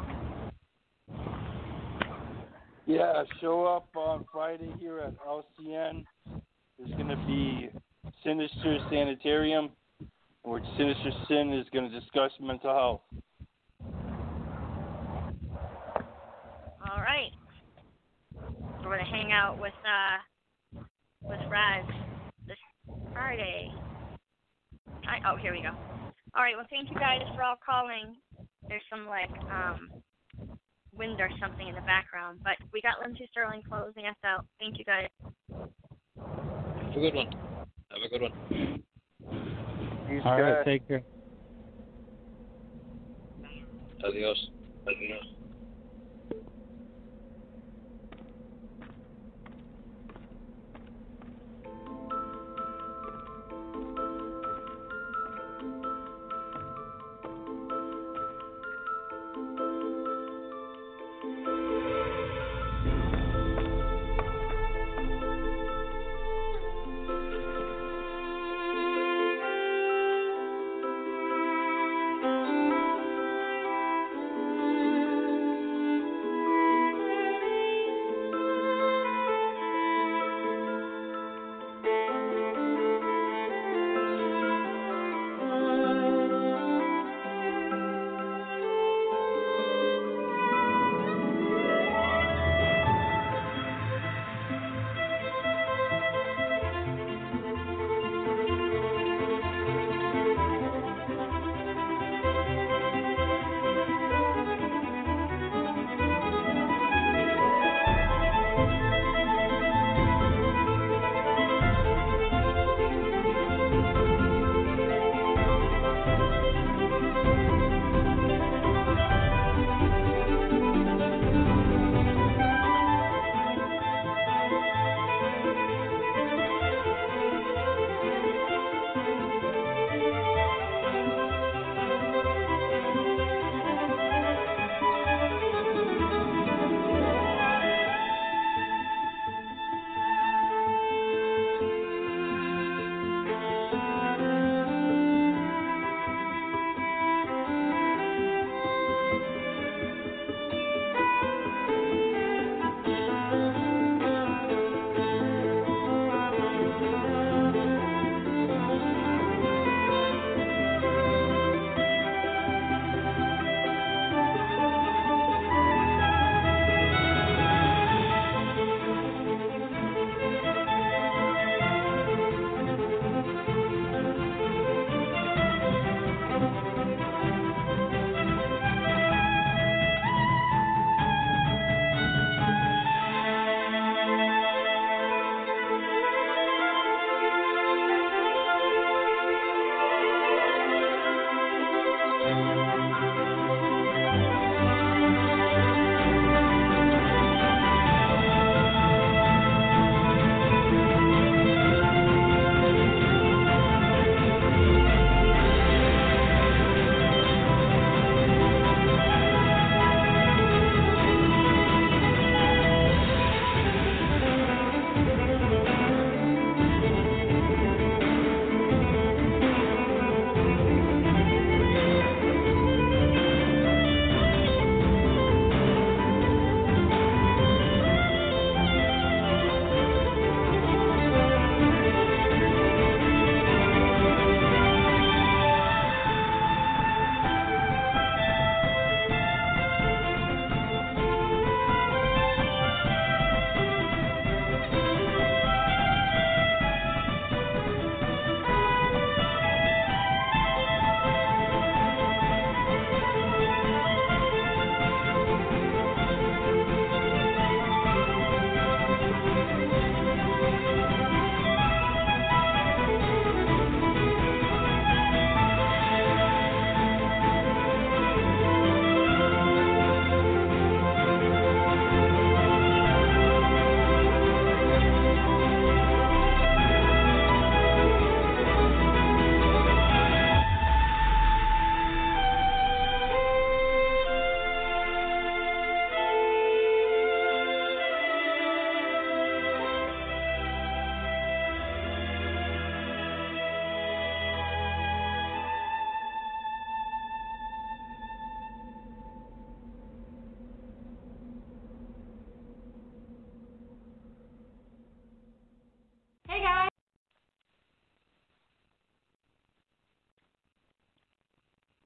Yeah, show up on Friday here at L C N. There's going to be Sinister Sanitarium, where Sinister Sin is going to discuss mental health. All right. We're going to hang out with uh, with Raz this Friday. I, oh, here we go. All right. Well, thank you guys for all calling. There's some like um, wind or something in the background, but we got Lindsey Sterling closing us out. Thank you guys. Have a good one. Have a good one. Peace, All right, guys. take care. Adios. Adios.